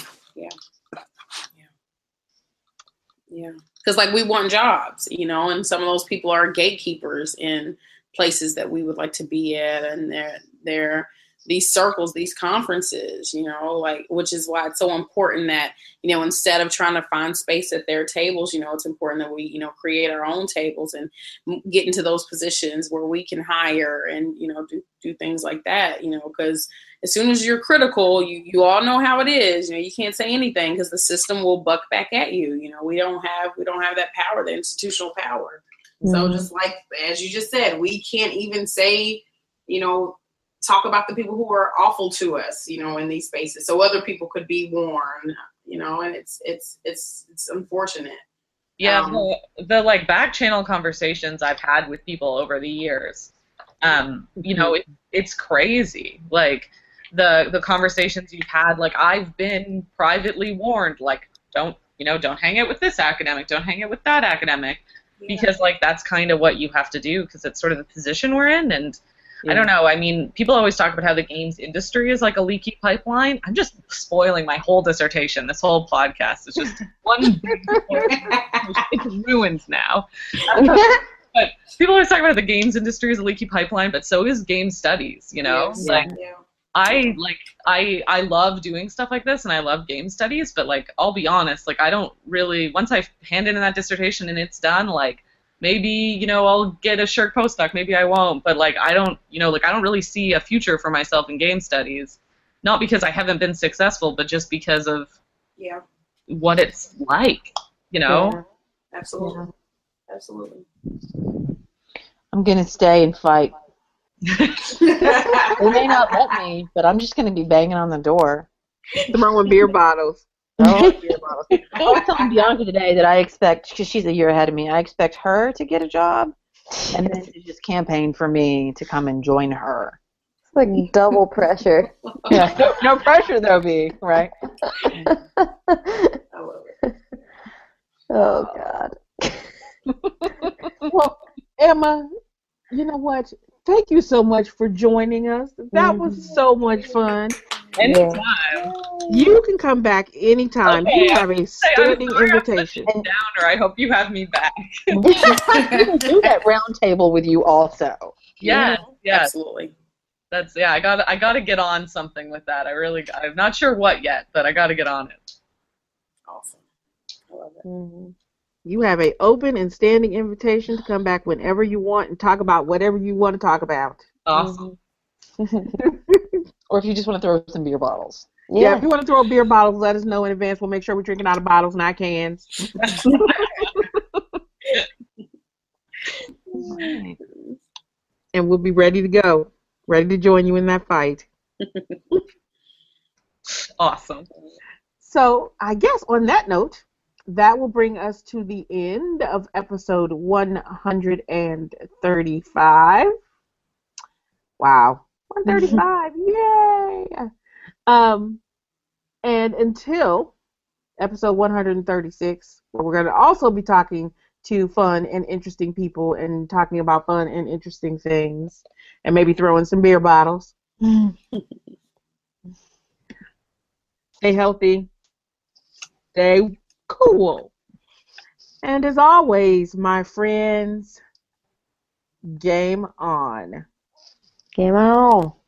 Yeah. Because, like, we want jobs, and some of those people are gatekeepers in places that we would like to be at, and they're these circles, these conferences, which is why it's so important that, instead of trying to find space at their tables, it's important that we, create our own tables and get into those positions where we can hire and, do things like that, because as soon as you're critical, you all know how it is. You can't say anything because the system will buck back at you. We don't have that power, the institutional power. So just like, as you just said, we can't even say, talk about the people who are awful to us, in these spaces. So other people could be warned, and it's unfortunate.
Yeah, the like back channel conversations I've had with people over the years, it's crazy. Like the conversations you've had, like I've been privately warned, like don't hang out with this academic, don't hang out with that academic, because like that's kind of what you have to do because it's sort of the position we're in. And I don't know. I mean, people always talk about how the games industry is like a leaky pipeline. I'm just spoiling my whole dissertation. This whole podcast is just one big it's ruined now. But people always talk about the games industry as a leaky pipeline, but so is game studies,
Yes.
I love doing stuff like this, and I love game studies, but like I'll be honest, like I don't really, once I hand in that dissertation and it's done, like maybe, I'll get a Shirk postdoc, maybe I won't, but like I don't really see a future for myself in game studies, not because I haven't been successful, but just because of what it's like,
Yeah. Absolutely. Absolutely.
I'm going to stay and fight. They may not let me, but I'm just going to be banging on the door.
Throwing beer bottles.
I was telling Bianca today that I expect, because she's a year ahead of me, I expect her to get a job and then to just campaign for me to come and join her.
It's like double pressure.
Yeah, no pressure though, B, right?
I love it.
Oh, God.
Well, Emma, you know what? Thank you so much for joining us. That was so much fun.
Anytime.
You can come back anytime.
Okay,
You have a standing invitation.
Downer. I hope you have me back.
We will do that round table with you also.
Yeah.
Absolutely.
That's I got to get on something with that. I'm not sure what yet, but I got to get on it.
Awesome. I love it.
You have an open and standing invitation to come back whenever you want and talk about whatever you want to talk about.
Awesome.
Or if you just want to throw some beer bottles.
Yeah, if you want to throw beer bottles, let us know in advance. We'll make sure we're drinking out of bottles, not cans. And we'll be ready to go, ready to join you in that fight.
Awesome.
So I guess on that note, that will bring us to the end of episode 135. Wow. 135. Yay! And until episode 136, where we're going to also be talking to fun and interesting people and talking about fun and interesting things and maybe throwing some beer bottles. Stay healthy. Stay cool. And as always, my friends, game on.
Game on.